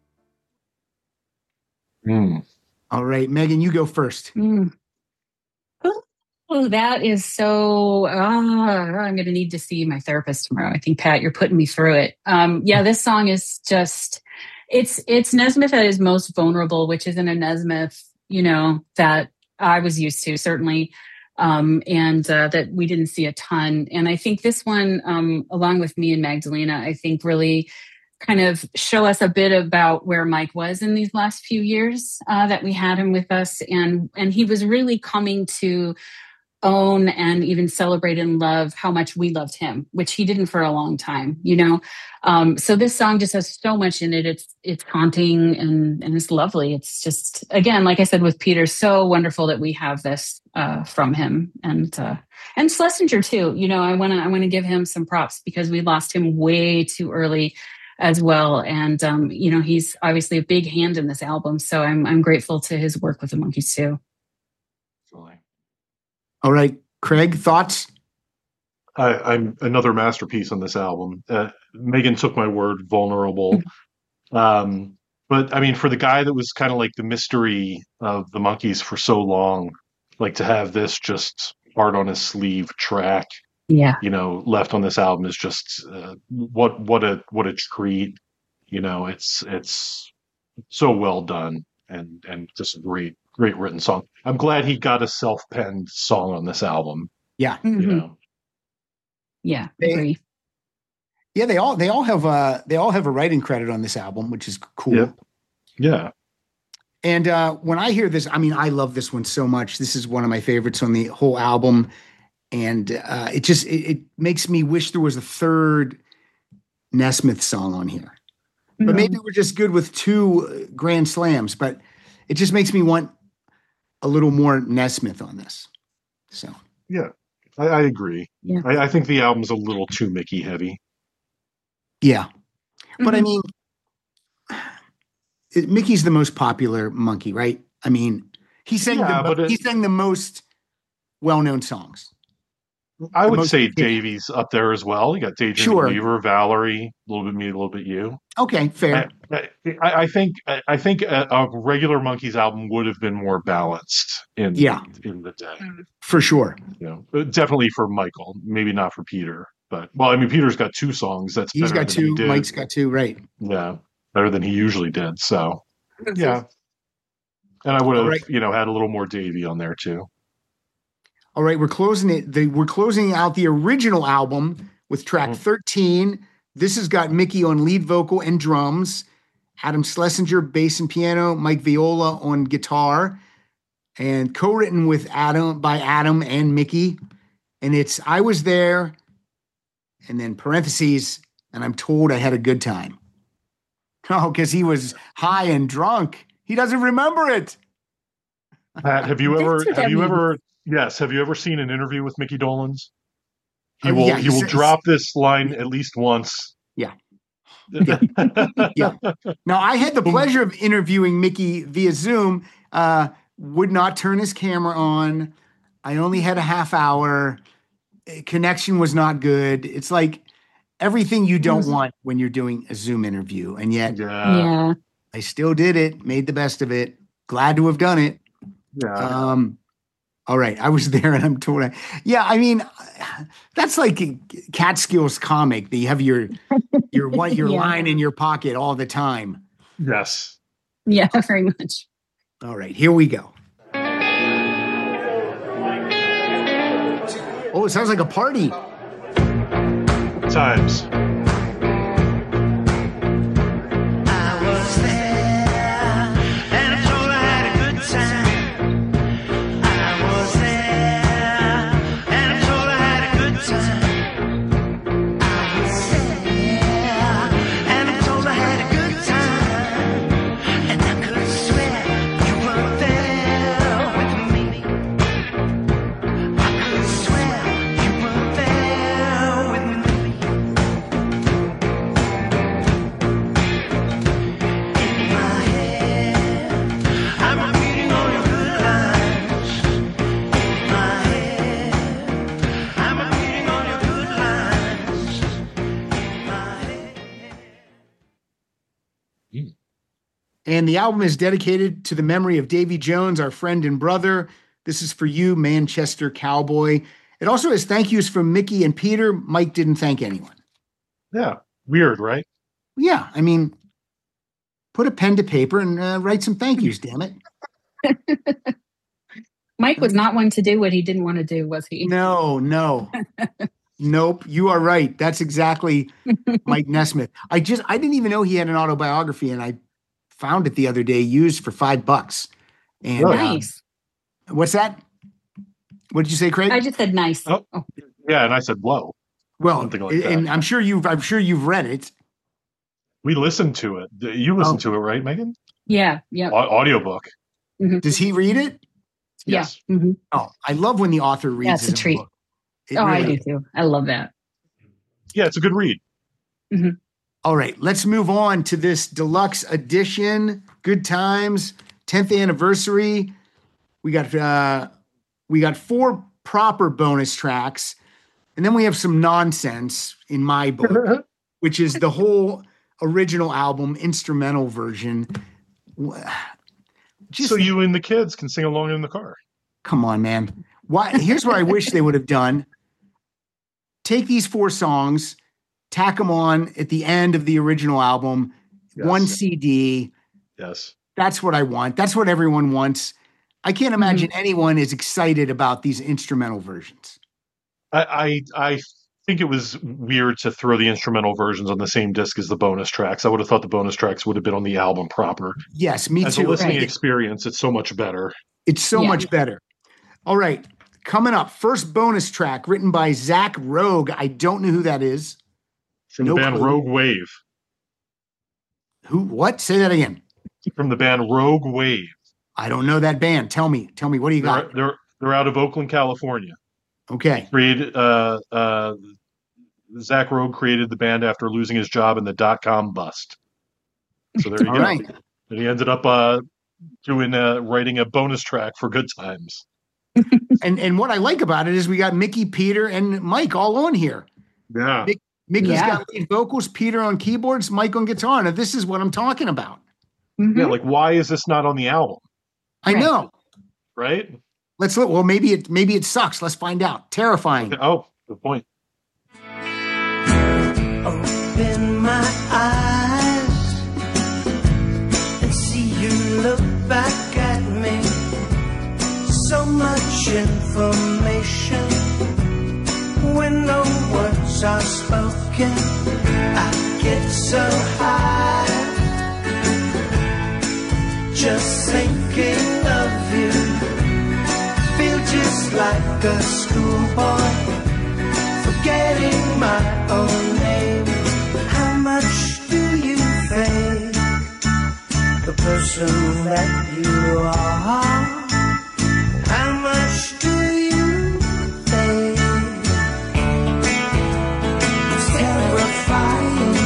Mm. All right, Megan, you go first. Mm. Oh, that is so. Uh, I'm going to need to see my therapist tomorrow. I think, Pat, you're putting me through it. Um, yeah, this song is just. It's it's Nesmith at his most vulnerable, which isn't a Nesmith, you know, that I was used to certainly, um, and uh, that we didn't see a ton. And I think this one, um, along with Me and Magdalena, I think really kind of show us a bit about where Mike was in these last few years uh, that we had him with us, and and he was really coming to own and even celebrate and love how much we loved him, which he didn't for a long time, you know. Um, so this song just has so much in it. It's it's haunting and and it's lovely. It's just, again, like I said with Peter, so wonderful that we have this uh, from him, and uh, and Schlesinger too. You know, I want to I want to give him some props because we lost him way too early as well, and um, you know, he's obviously a big hand in this album. So I'm I'm grateful to his work with the Monkees too. All right, Craig, thoughts? I, I'm another masterpiece on this album. Uh, Megan took my word, vulnerable. Um, but I mean, for the guy that was kind of like the mystery of the Monkees for so long, like to have this just hard on his sleeve track, Yeah. you know, left on this album is just uh, what what a what a treat. You know, it's it's so well done and and just a great great written song. I'm glad he got a self-penned song on this album. Yeah. Mhm. You know, Yeah, They- agree. Yeah, they all they all have uh they all have a writing credit on this album, which is cool. Yep. yeah. And uh, when I hear this, I mean, I love this one so much. This is one of my favorites on the whole album, and uh, it just it, it makes me wish there was a third Nesmith song on here. But maybe we're just good with two uh, grand slams. But it just makes me want a little more Nesmith on this. So Yeah, I, I agree. Yeah. I, I think the album's a little too Mickey heavy. yeah, but I Mhm. mean, it, Mickey's the most popular monkey, right? I mean, he sang Yeah, the but it- he sang the most well-known songs. I The would most- say Davy's up there as well. You got Daydream Sure. Believer, Valerie, a little bit me, a little bit you. Okay, fair. I, I, I think I, I think a, a regular Monkees album would have been more balanced in Yeah. in the day. For sure. You know, But definitely for Michael, maybe not for Peter. But well, I mean, Peter's got two songs. That's He's better got than he two. did. Mike's got two. Right. Yeah, better than he usually did. So yeah, and I would have All right. you know had a little more Davy on there too. All right, we're closing it. The, we're closing out the original album with track Mm. thirteen. This has got Mickey on lead vocal and drums, Adam Schlesinger bass and piano, Mike Viola on guitar, and co-written with Adam by Adam and Mickey. And it's I Was There, and then parentheses, and I'm told I had a good time. Oh, because he was high and drunk. He doesn't remember it. Pat, have you That's ever what that have you means. ever yes have you ever seen an interview with Mickey Dolenz? He Oh, will yeah, he will he's- drop this line at least once. Yeah. yeah. Yeah. Now, I had the pleasure of interviewing Mickey via Zoom. Uh, would not turn his camera on. I only had a half hour. Uh, Connection was not good. It's like everything you don't Mhm. want when you're doing a Zoom interview. And yet Yeah. Yeah. I still did it, made the best of it. Glad to have done it. Yeah. Um, All right, I was there, and I'm told. Yeah, I mean, that's like a Catskills comic. That you have your your what your Yeah. line in your pocket all the time. Yes. Yeah, very much. All right, here we go. Oh, it sounds like a party. Times. I was there, and I told her I had a good time. I was there, and I told her I had a good time. I was there, and I told her I had a good time. And I could swear you weren't there with me. I could swear you weren't there with me. In my head, I'm repeating all your good lines. In my head, I'm repeating all your good lines. In my head. And the album is dedicated to the memory of Davy Jones, our friend and brother. This is for you, Manchester Cowboy. It also has thank yous from Mickey and Peter. Mike didn't thank anyone. Yeah. Weird, right? Yeah, I mean, put a pen to paper and uh, write some thank yous, damn it. Mike was not one to do what he didn't want to do, was he? No, no. Nope, you are right. That's exactly Mike Nesmith. I just, I didn't even know he had an autobiography, and I found it the other day used for five bucks. And Really? uh, Nice. what's that? What did you say, Craig? I just said nice. Oh. Oh, Yeah, and I said, whoa. well, something like that. and I'm sure you've, I'm sure you've read it. We listened to it. You listened Oh. to it, right, Megan? yeah, yeah, Au- audiobook. Does he read it? Yes. yeah. hmm Oh, I love when the author reads That's his a own treat. book. It Oh, I really do too. I love that. Yeah, it's a good read. All right, let's move on to this deluxe edition. Good times, tenth anniversary. We got uh we got four proper bonus tracks, and then we have some nonsense in my book, which is the whole original album instrumental version. Just So you and the kids can sing along in the car. come on, man. Why? Here's what I wish they would have done. Take these four songs, tack them on at the end of the original album, Yes. one C D. Yes. That's what I want. That's what everyone wants. I can't imagine anyone is excited about these instrumental versions. I, I I think it was weird to throw the instrumental versions on the same disc as the bonus tracks. I would have thought the bonus tracks would have been on the album proper. Yes, me As a too. listening Right. experience, it's so much better. It's so Yeah. much better. All right. Coming up, first bonus track written by Zach Rogue. I don't know who that is. From No the band clue. Rogue Wave. Who? What? Say that again. From the band Rogue Wave. I don't know that band. Tell me. Tell me. What do you They're, got? they're they're out of Oakland, California. Okay. Created uh, uh, Zach Rogue created the band after losing his job in the dot com bust. So there you All go. right. And he ended up uh, doing uh, writing a bonus track for Good Times. And and what I like about it is we got Mickey, Peter, and Mike all on here. Yeah. Mick- Mickey's Yeah. got lead vocals, Peter on keyboards, Mike on guitar. Now this is what I'm talking about. Mhm. Yeah, like why is this not on the album? I Right. know. Right? Let's look. Well, maybe it maybe it sucks. Let's find out. Terrifying. Oh, good point. Open my eyes and see you look back at me. So much information when no words are spoken. I get so high just thinking of you. Feel just like a schoolboy forgetting my own name. How much do you pay the person that you are? How much do you pay? It's terrifying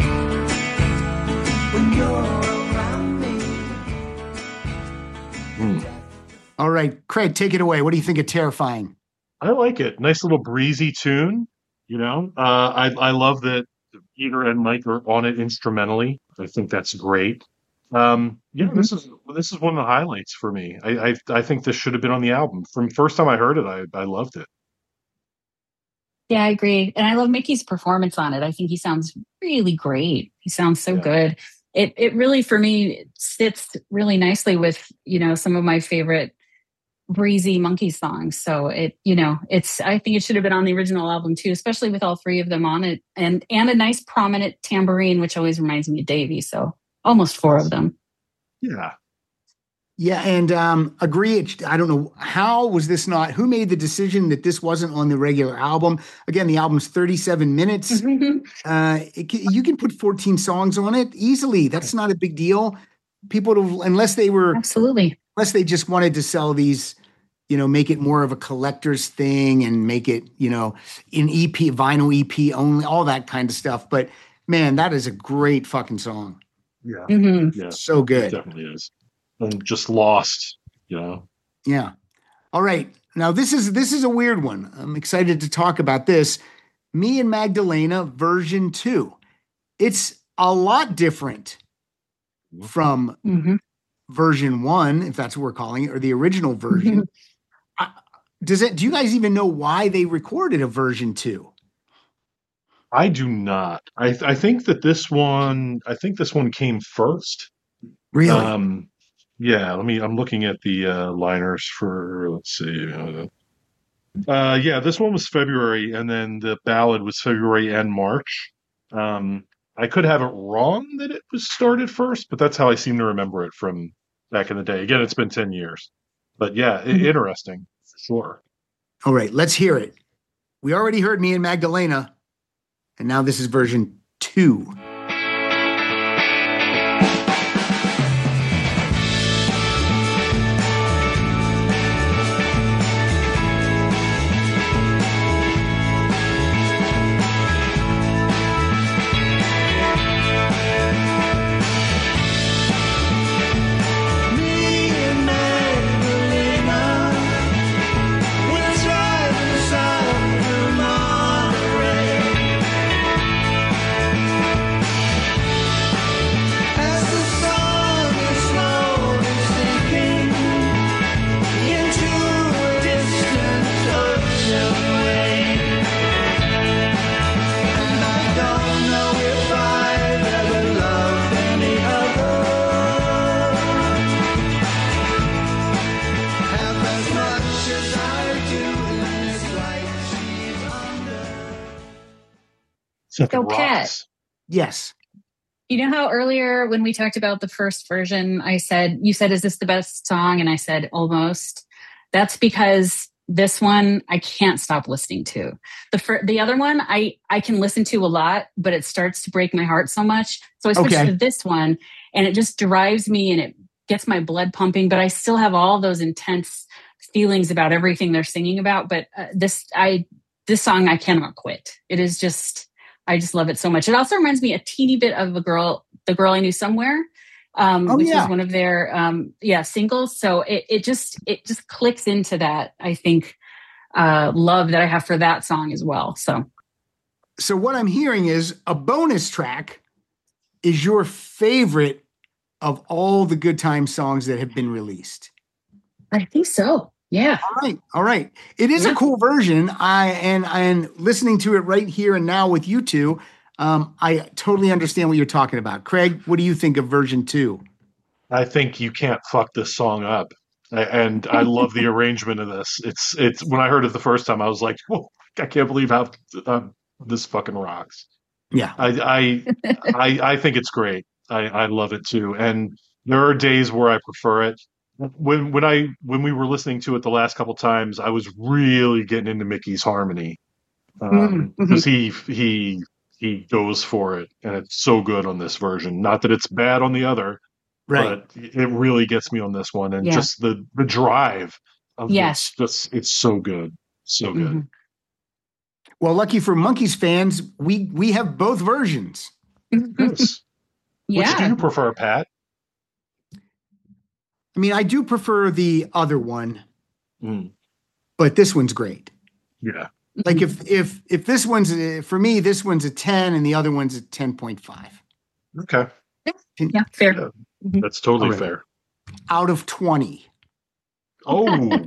when you're around me. All right, Craig, take it away. What do you think of Terrifying? I like it. Nice little breezy tune. You know, uh, I I love that Peter and Mike are on it instrumentally. I think that's great. Um, yeah, Mhm. this is this is one of the highlights for me. I I, I think this should have been on the album. From first time I heard it, I I loved it. Yeah, I agree. And I love Mickey's performance on it. I think he sounds really great. He sounds so Yeah. good. It it really for me sits really nicely with, you know, some of my favorite breezy Monkey songs. So it, you know, it's I think it should have been on the original album too, especially with all three of them on it. And and a nice prominent tambourine, which always reminds me of Davy. So almost four of them. Yeah. Yeah, and um, agree. It, I don't know how was this not. Who made the decision that this wasn't on the regular album? Again, the album's thirty-seven minutes. Uh, it, ca- you can put fourteen songs on it easily. That's not a big deal. People, to, unless they were, Absolutely. unless they just wanted to sell these, you know, make it more of a collector's thing and make it, you know, in E P, vinyl E P only, all that kind of stuff. But man, that is a great fucking song. Yeah. Mhm. Yeah. So It good. definitely is. And just lost, you know. Yeah. All right. Now this is this is a weird one. I'm excited to talk about this. Me and Magdalena version two. It's a lot different from Mhm. version one, if that's what we're calling it, or the original version. I- Does it? Do you guys even know why they recorded a version two? I do not. I th- I think that this one. I think this one came first. Really? Um, yeah. Let me. I'm looking at the uh, liners for. Let's see. Uh, uh, yeah, this one was February, and then the ballad was February and March. Um, I could have it wrong that it was started first, but that's how I seem to remember it from back in the day. Again, it's been ten years, but yeah, i- Mhm. interesting for sure. All right, let's hear it. We already heard Me and Magdalena, and now this is version two. Me and Magdalena, we're driving south to Monterey. As the sun is slowly sinking into a distant ocean wave, and I don't know if I've ever loved any other half as much as I do in this life she's under. Something So, Pat. rocks. Yes. You know how earlier when we talked about the first version, I said, you said, is this the best song? And I said, almost. That's because this one, I can't stop listening to. The fir- the other one, I, I can listen to a lot, but it starts to break my heart so much. So I switched Okay. to this one and it just drives me and it gets my blood pumping, but I still have all those intense feelings about everything they're singing about. But uh, this, I, this song, I cannot quit. It is just, I just love it so much. It also reminds me a teeny bit of a girl, the girl I knew somewhere, um, Oh, which yeah. was one of their, um, yeah, singles. So it, it just, it just clicks into that, I think, uh, love that I have for that song as well. So So what I'm hearing is a bonus track is your favorite of all the Good Time songs that have been released. I think so. Yeah. All right, all right. It is Yeah. a cool version. I and and listening to it right here and now with you two, um, I totally understand what you're talking about. Craig, what do you think of version two? I think you can't fuck this song up. I- And I love the arrangement of this. It's it's when I heard it the first time, I was like, "Whoa, I can't believe how uh, this fucking rocks." Yeah, I I I, I think it's great. I, I love it too. And there are days where I prefer it. When when I when we were listening to it the last couple times, I was really getting into Mickey's harmony um, Mhm. because he he he goes for it, and it's so good on this version. Not that it's bad on the other, right. but it really gets me on this one, and Yeah. just the the drive of Yes. this, just it's so good, so good. Mhm. Well, lucky for Monkeys fans, we we have both versions. Yes. Which do Yeah. you prefer, Pat? I mean, I do prefer the other one, Mm, but this one's great. yeah. Like if if if this one's a, for me, this one's a ten and the other one's a ten point five. Okay. Yeah. Fair. Yeah. That's totally All right. fair. Out of twenty. Oh,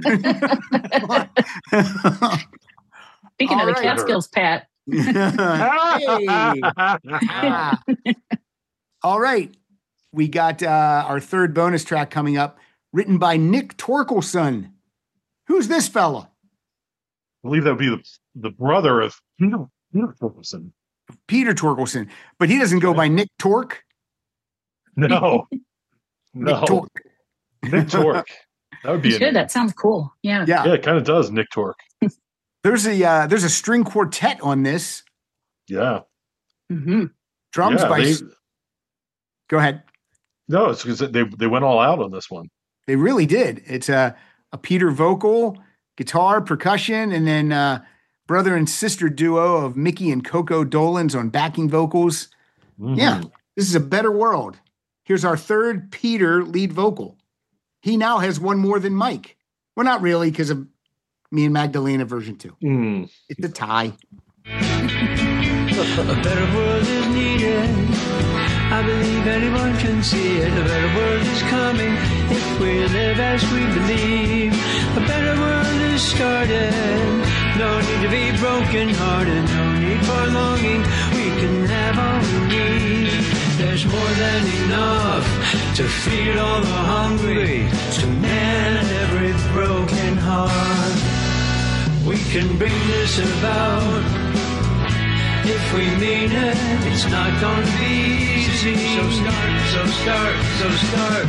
Speaking All of the right. Catskills, Pat. Hey. Ah. All right. We got uh, our third bonus track coming up, written by Nick Torkelson. Who's this fella? I believe that would be the, the brother of Peter, Peter Torkelson. Peter Torkelson. But he doesn't go by Nick Torque. No, Nick no, Torque. Nick Torque. That would be Should. a name. That sounds cool. Yeah. Yeah. Yeah, it kind of does, Nick Torque. There's a uh, there's a string quartet on this. Yeah, hmm Drums yeah, by. they, Go ahead. no, it's because they they went all out on this one. They really did. It's a a Peter vocal, guitar, percussion, and then uh, brother and sister duo of Mickey and Coco Dolans on backing vocals. Mhm. Yeah, this is a better world. Here's our third Peter lead vocal. He now has one more than Mike. Well, not really, because of me and Magdalena version two. Mm. It's a tie. A better world is needed. I believe anyone can see it. A better world is coming if we live as we believe. A better world is started. No need to be broken hearted. No need for longing. We can have all we need. There's more than enough to feed all the hungry, to mend every broken heart. We can bring this about if we mean it. It's not going to be easy. So start, so start, so start.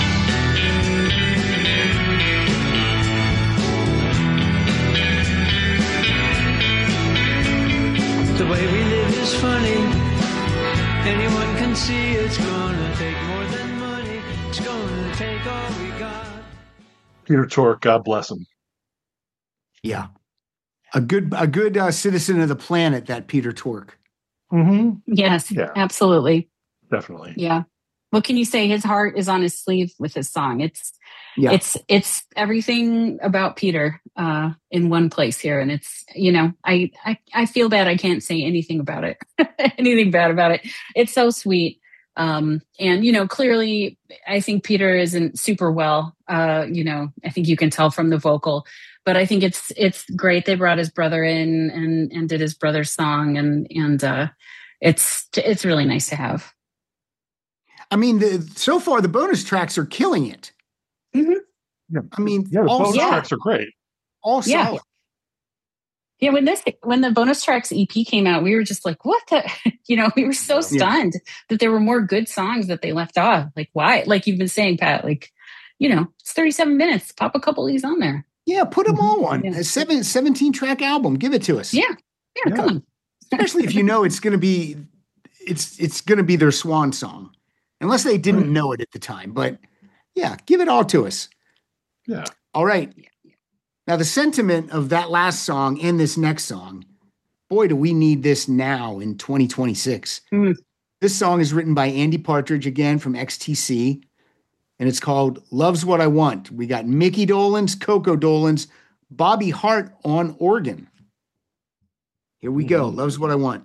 The way we live is funny. Anyone can see it's gonna take more than money. It's gonna take all we got. Peter Torque, God bless him. Yeah. A good a good uh, citizen of the planet, that Peter Torque. Mm-hmm. Yes, Yeah. absolutely. Definitely. Yeah. What can you say? His heart is on his sleeve with his song. It's Yeah. it's it's everything about Peter uh, in one place here, and it's you know I, I I feel bad I can't say anything about it, anything bad about it. It's so sweet, um, and you know clearly I think Peter isn't super well. Uh, you know I think you can tell from the vocal, but I think it's it's great they brought his brother in and and did his brother's song, and and uh, it's it's really nice to have. I mean, the, so far the bonus tracks are killing it. Mm-hmm. Yeah. I mean, Yeah, the all, bonus yeah. tracks are great. all Yeah. solid. Yeah, when this when the bonus tracks E P came out, we were just like, "What the?" You know, we were so Yeah. stunned that there were more good songs that they left off. Like, why? Like you've been saying, Pat. Like, you know, it's thirty-seven minutes. Pop a couple of these on there. Yeah, put them all on. Yeah. A seven, seventeen track album. Give it to us. Yeah, yeah, Yeah. come on. Especially if you know it's going to be, it's it's going to be their swan song, unless they didn't Right. know it at the time. But yeah, give it all to us. Yeah. All right. Now the sentiment of that last song and this next song, boy, do we need this now in twenty twenty-six. Mm. This song is written by Andy Partridge, again from X T C, and it's called Love's What I Want. We got Mickey Dolans, Coco Dolans, Bobby Hart on organ. Here we go. Love's What I Want.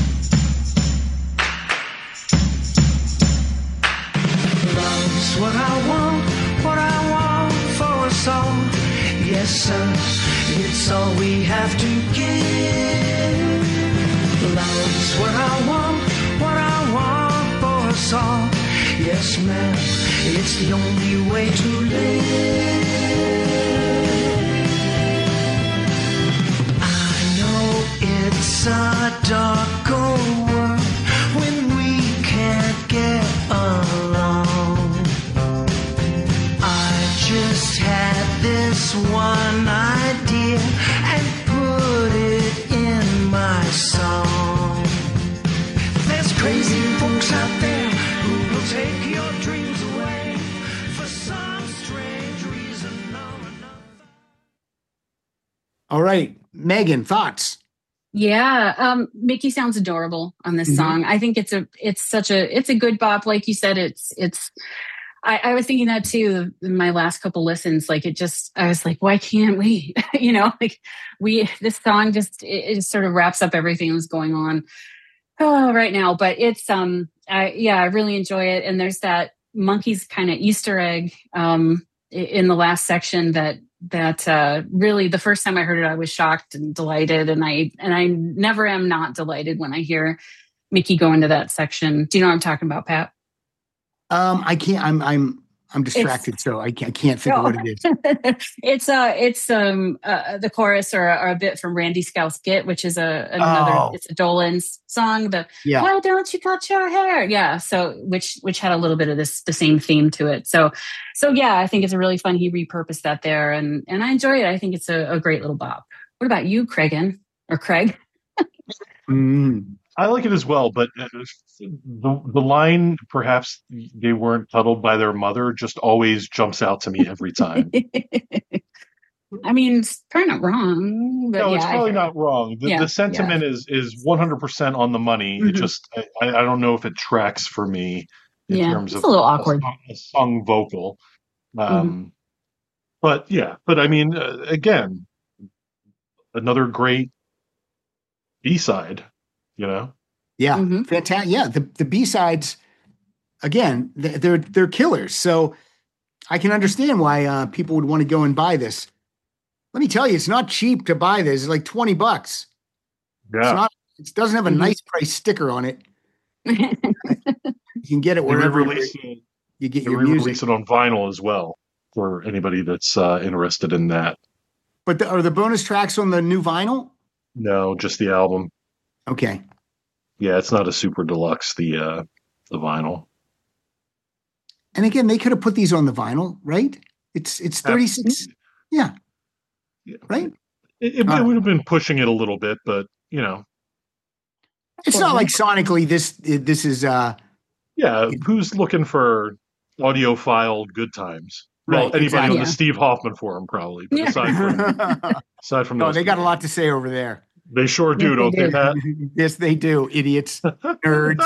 Love's what I want, what I want for us all. Yes, sir, it's all we have to give. Love's what I want, what I want for us all. Yes, ma'am, it's the only way to live. I know it's a dark old world when we can't get along. I just had this one idea and put it in my song. There's crazy folks out there who will take your dreams away for some strange reason or another. All right, Megan, thoughts? Yeah, um, Mickey sounds adorable on this Mhm. song. I think it's a it's such a it's a good bop. Like you said, it's it's. I, I was thinking that too in my last couple listens. Like it just, I was like, why can't we? you know, like we this song just it, it just sort of wraps up everything that's going on oh, right now. But it's um, I, yeah, I really enjoy it. And there's that Monkey's kind of Easter egg um, in the last section that that uh, really the first time I heard it, I was shocked and delighted, and I and I never am not delighted when I hear Mickey go into that section. Do you know what I'm talking about, Pat? Um, I can't. I'm. I'm. I'm distracted, It's, so I can't, I can't think no. of what it is. it's uh it's um uh, the chorus or, or a bit from Randy Scouse Git, which is a another. Oh. It's a Dolan's song. The Yeah. Why don't you cut your hair? Yeah. So which which had a little bit of this the same theme to it. So so yeah, I think it's a really fun. He repurposed that there, and and I enjoy it. I think it's a, a great little bop. What about you, Craigan or Craig? Mm. I like it as well, but uh, the the line, perhaps they weren't cuddled by their mother, just always jumps out to me every time. I mean, it's probably not wrong. But No, yeah, it's probably I, not wrong. The, Yeah, the sentiment is is one hundred percent on the money. Mhm. It just I, I don't know if it tracks for me in Yeah, terms it's of a little awkward. sung, a sung vocal. Um, But yeah, but I mean, uh, again, another great B side. You know, Yeah, Mhm. fantastic. Yeah, the the B sides again, th- they're they're killers. So I can understand why uh, people would want to go and buy this. Let me tell you, it's not cheap to buy this. It's like twenty bucks. It's yeah. not. It doesn't have a Mhm. nice price sticker on it. You can get it They wherever re-release it, you get they your re-release music. it on vinyl as well for anybody that's uh, interested in that. But the, are the bonus tracks on the new vinyl? No, just the album. Okay. Yeah, it's not a super deluxe. The uh, the vinyl. And again, they could have put these on the vinyl, right? It's it's thirty-six. Yeah. Yeah. Right? It, it, Uh, it would have been pushing it a little bit, but you know, It's not like sonically this this is uh yeah. Who's looking for audiophile good times? Well, Right, anybody exactly. on Yeah. the Steve Hoffman forum, probably. But Yeah. aside from aside from No, those, they got a people, lot to say over there. They sure do, Yes, they don't they, do. Pat? Yes, they do, idiots, nerds.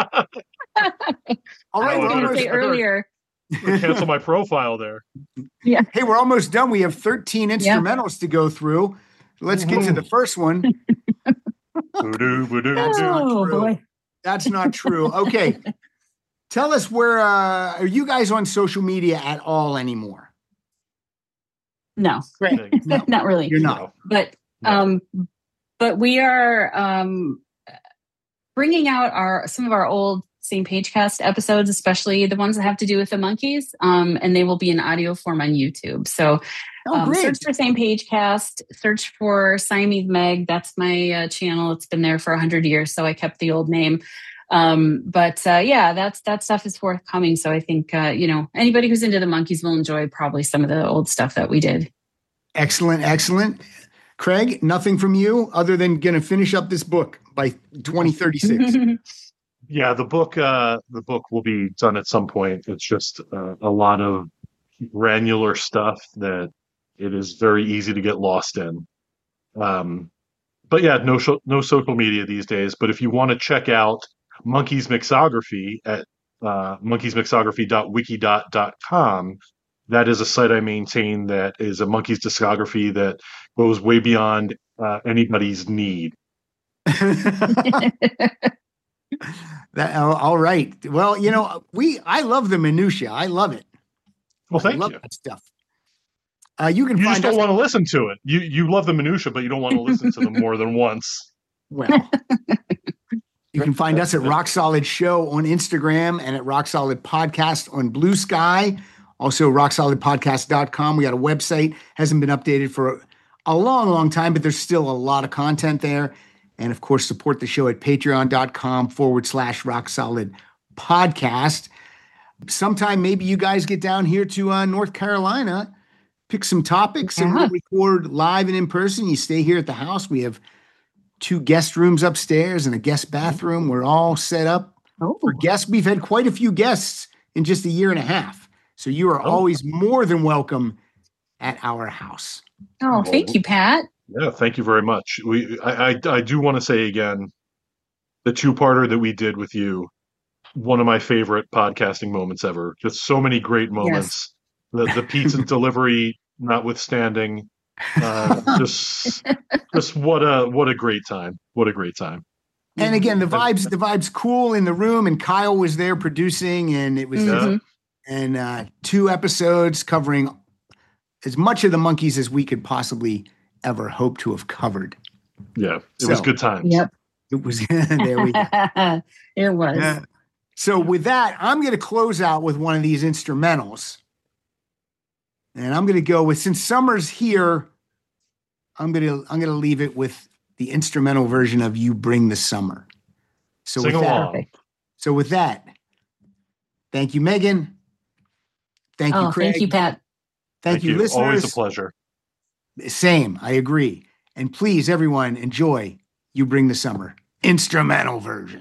All I right, was we're going to almost, say earlier. Cancel my profile there. hey, we're almost done. We have thirteen instrumentals to go through. Let's get to the first one. Voodoo, voodoo. That's not Oh true. boy. That's not true. Okay. Tell us where uh, are you guys on social media at all anymore? No, Great. No, not really. you're not. But No. um, but we are um, bringing out our some of our old Same Page Cast episodes, especially the ones that have to do with the monkeys, um, and they will be in audio form on YouTube. So Oh, um, great. search for Same Page Cast, search for Siamese Meg. That's my uh, channel. It's been there for a hundred years, so I kept the old name. Um, but uh, yeah, that's that stuff is forthcoming. So I think uh, you know anybody who's into the monkeys will enjoy probably some of the old stuff that we did. Excellent, excellent. Craig, nothing from you other than going to finish up this book by twenty thirty-six. Yeah, the book. Uh, the book will be done at some point. It's just uh, a lot of granular stuff that it is very easy to get lost in. Um, but yeah, no sho- no social media these days. But if you want to check out Monkey's Mixography at uh, monkeys mixography dot wikidot dot com, that is a site I maintain that is a Monkey's discography that goes way beyond uh, anybody's need. That, oh, all right. Well, you know, we I love the minutia. I love it. Well, I thank love you. that stuff. Uh, you can You find just don't us. want to listen to it. You you love the minutia, but you don't want to listen to them more than once. Well, you can find us at Rock Solid Show on Instagram and at Rock Solid Podcast on Blue Sky. Also, rock solid podcast dot com. We got a website. Hasn't been updated for a long, long time, but there's still a lot of content there. And of course, support the show at patreon.com forward slash rock solid podcast. Sometime maybe you guys get down here to uh, North Carolina, pick some topics, and we'll record live and in person. You stay here at the house. We have two guest rooms upstairs and a guest bathroom. We're all set up Oh. for guests. We've had quite a few guests in just a year and a half. So you are Oh. always more than welcome at our house. Oh, thank you, Pat. Yeah, thank you very much. We I I, I do want to say again, the two-parter that we did with you, one of my favorite podcasting moments ever. Just so many great moments. The the pizza delivery notwithstanding. Uh, just just what a what a great time. What a great time. And again, the vibes, the vibes cool in the room, and Kyle was there producing, and it was Yeah. Mhm. And uh, two episodes covering as much of the Monkees as we could possibly ever hope to have covered. Yeah, it So, was good times. Yep. It was, there we go. It was. Yeah. So with that, I'm going to close out with one of these instrumentals. And I'm going to go with, since summer's here, I'm going to, I'm going to leave it with the instrumental version of You Bring the Summer. So Sing with that, along. so with that, thank you, Megan. Thank you, Oh, Craig. thank you, Pat. Thank, you, listeners. Always a pleasure. Same, I agree. And please, everyone, enjoy You Bring the Summer instrumental version.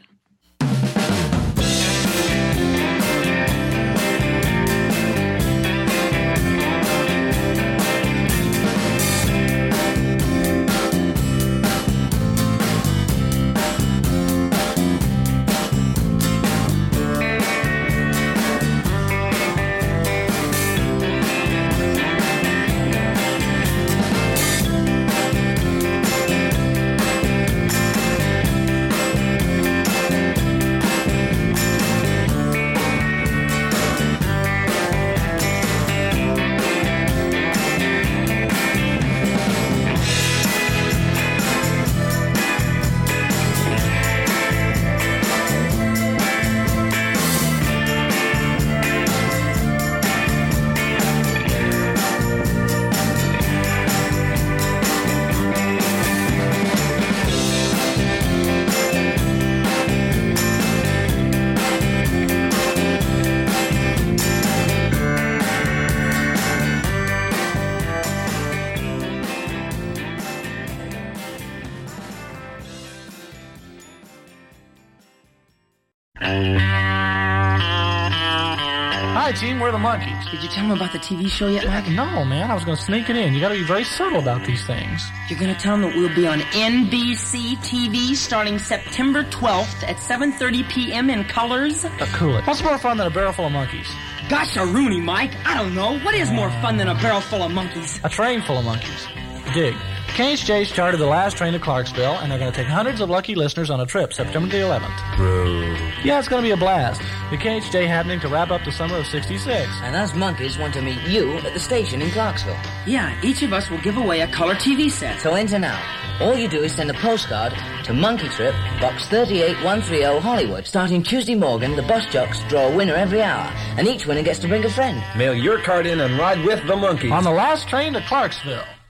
Hi, Gene, we're the Monkees. Did you tell him about the T V show yet, Mike? No, man, I was going to sneak it in. You got to be very subtle about these things. You're going to tell him that we'll be on N B C T V starting September twelfth at seven thirty p.m. in colors? Uh, cool it. What's more fun than a barrel full of monkeys? Gosh, a Rooney, Mike. I don't know. What is more fun than a barrel full of monkeys? A train full of monkeys. Dig. K H J started the last train to Clarksville, and they're going to take hundreds of lucky listeners on a trip September the eleventh. Bro. Yeah, it's going to be a blast. The K H J happening to wrap up the summer of sixty-six. And us monkeys want to meet you at the station in Clarksville. Yeah, each of us will give away a color T V set. So enter now. All you do is send a postcard to Monkey Trip, Box thirty-eight one thirty, Hollywood. Starting Tuesday morning, the bus jocks draw a winner every hour, and each winner gets to bring a friend. Mail your card in and ride with the Monkees. On the last train to Clarksville.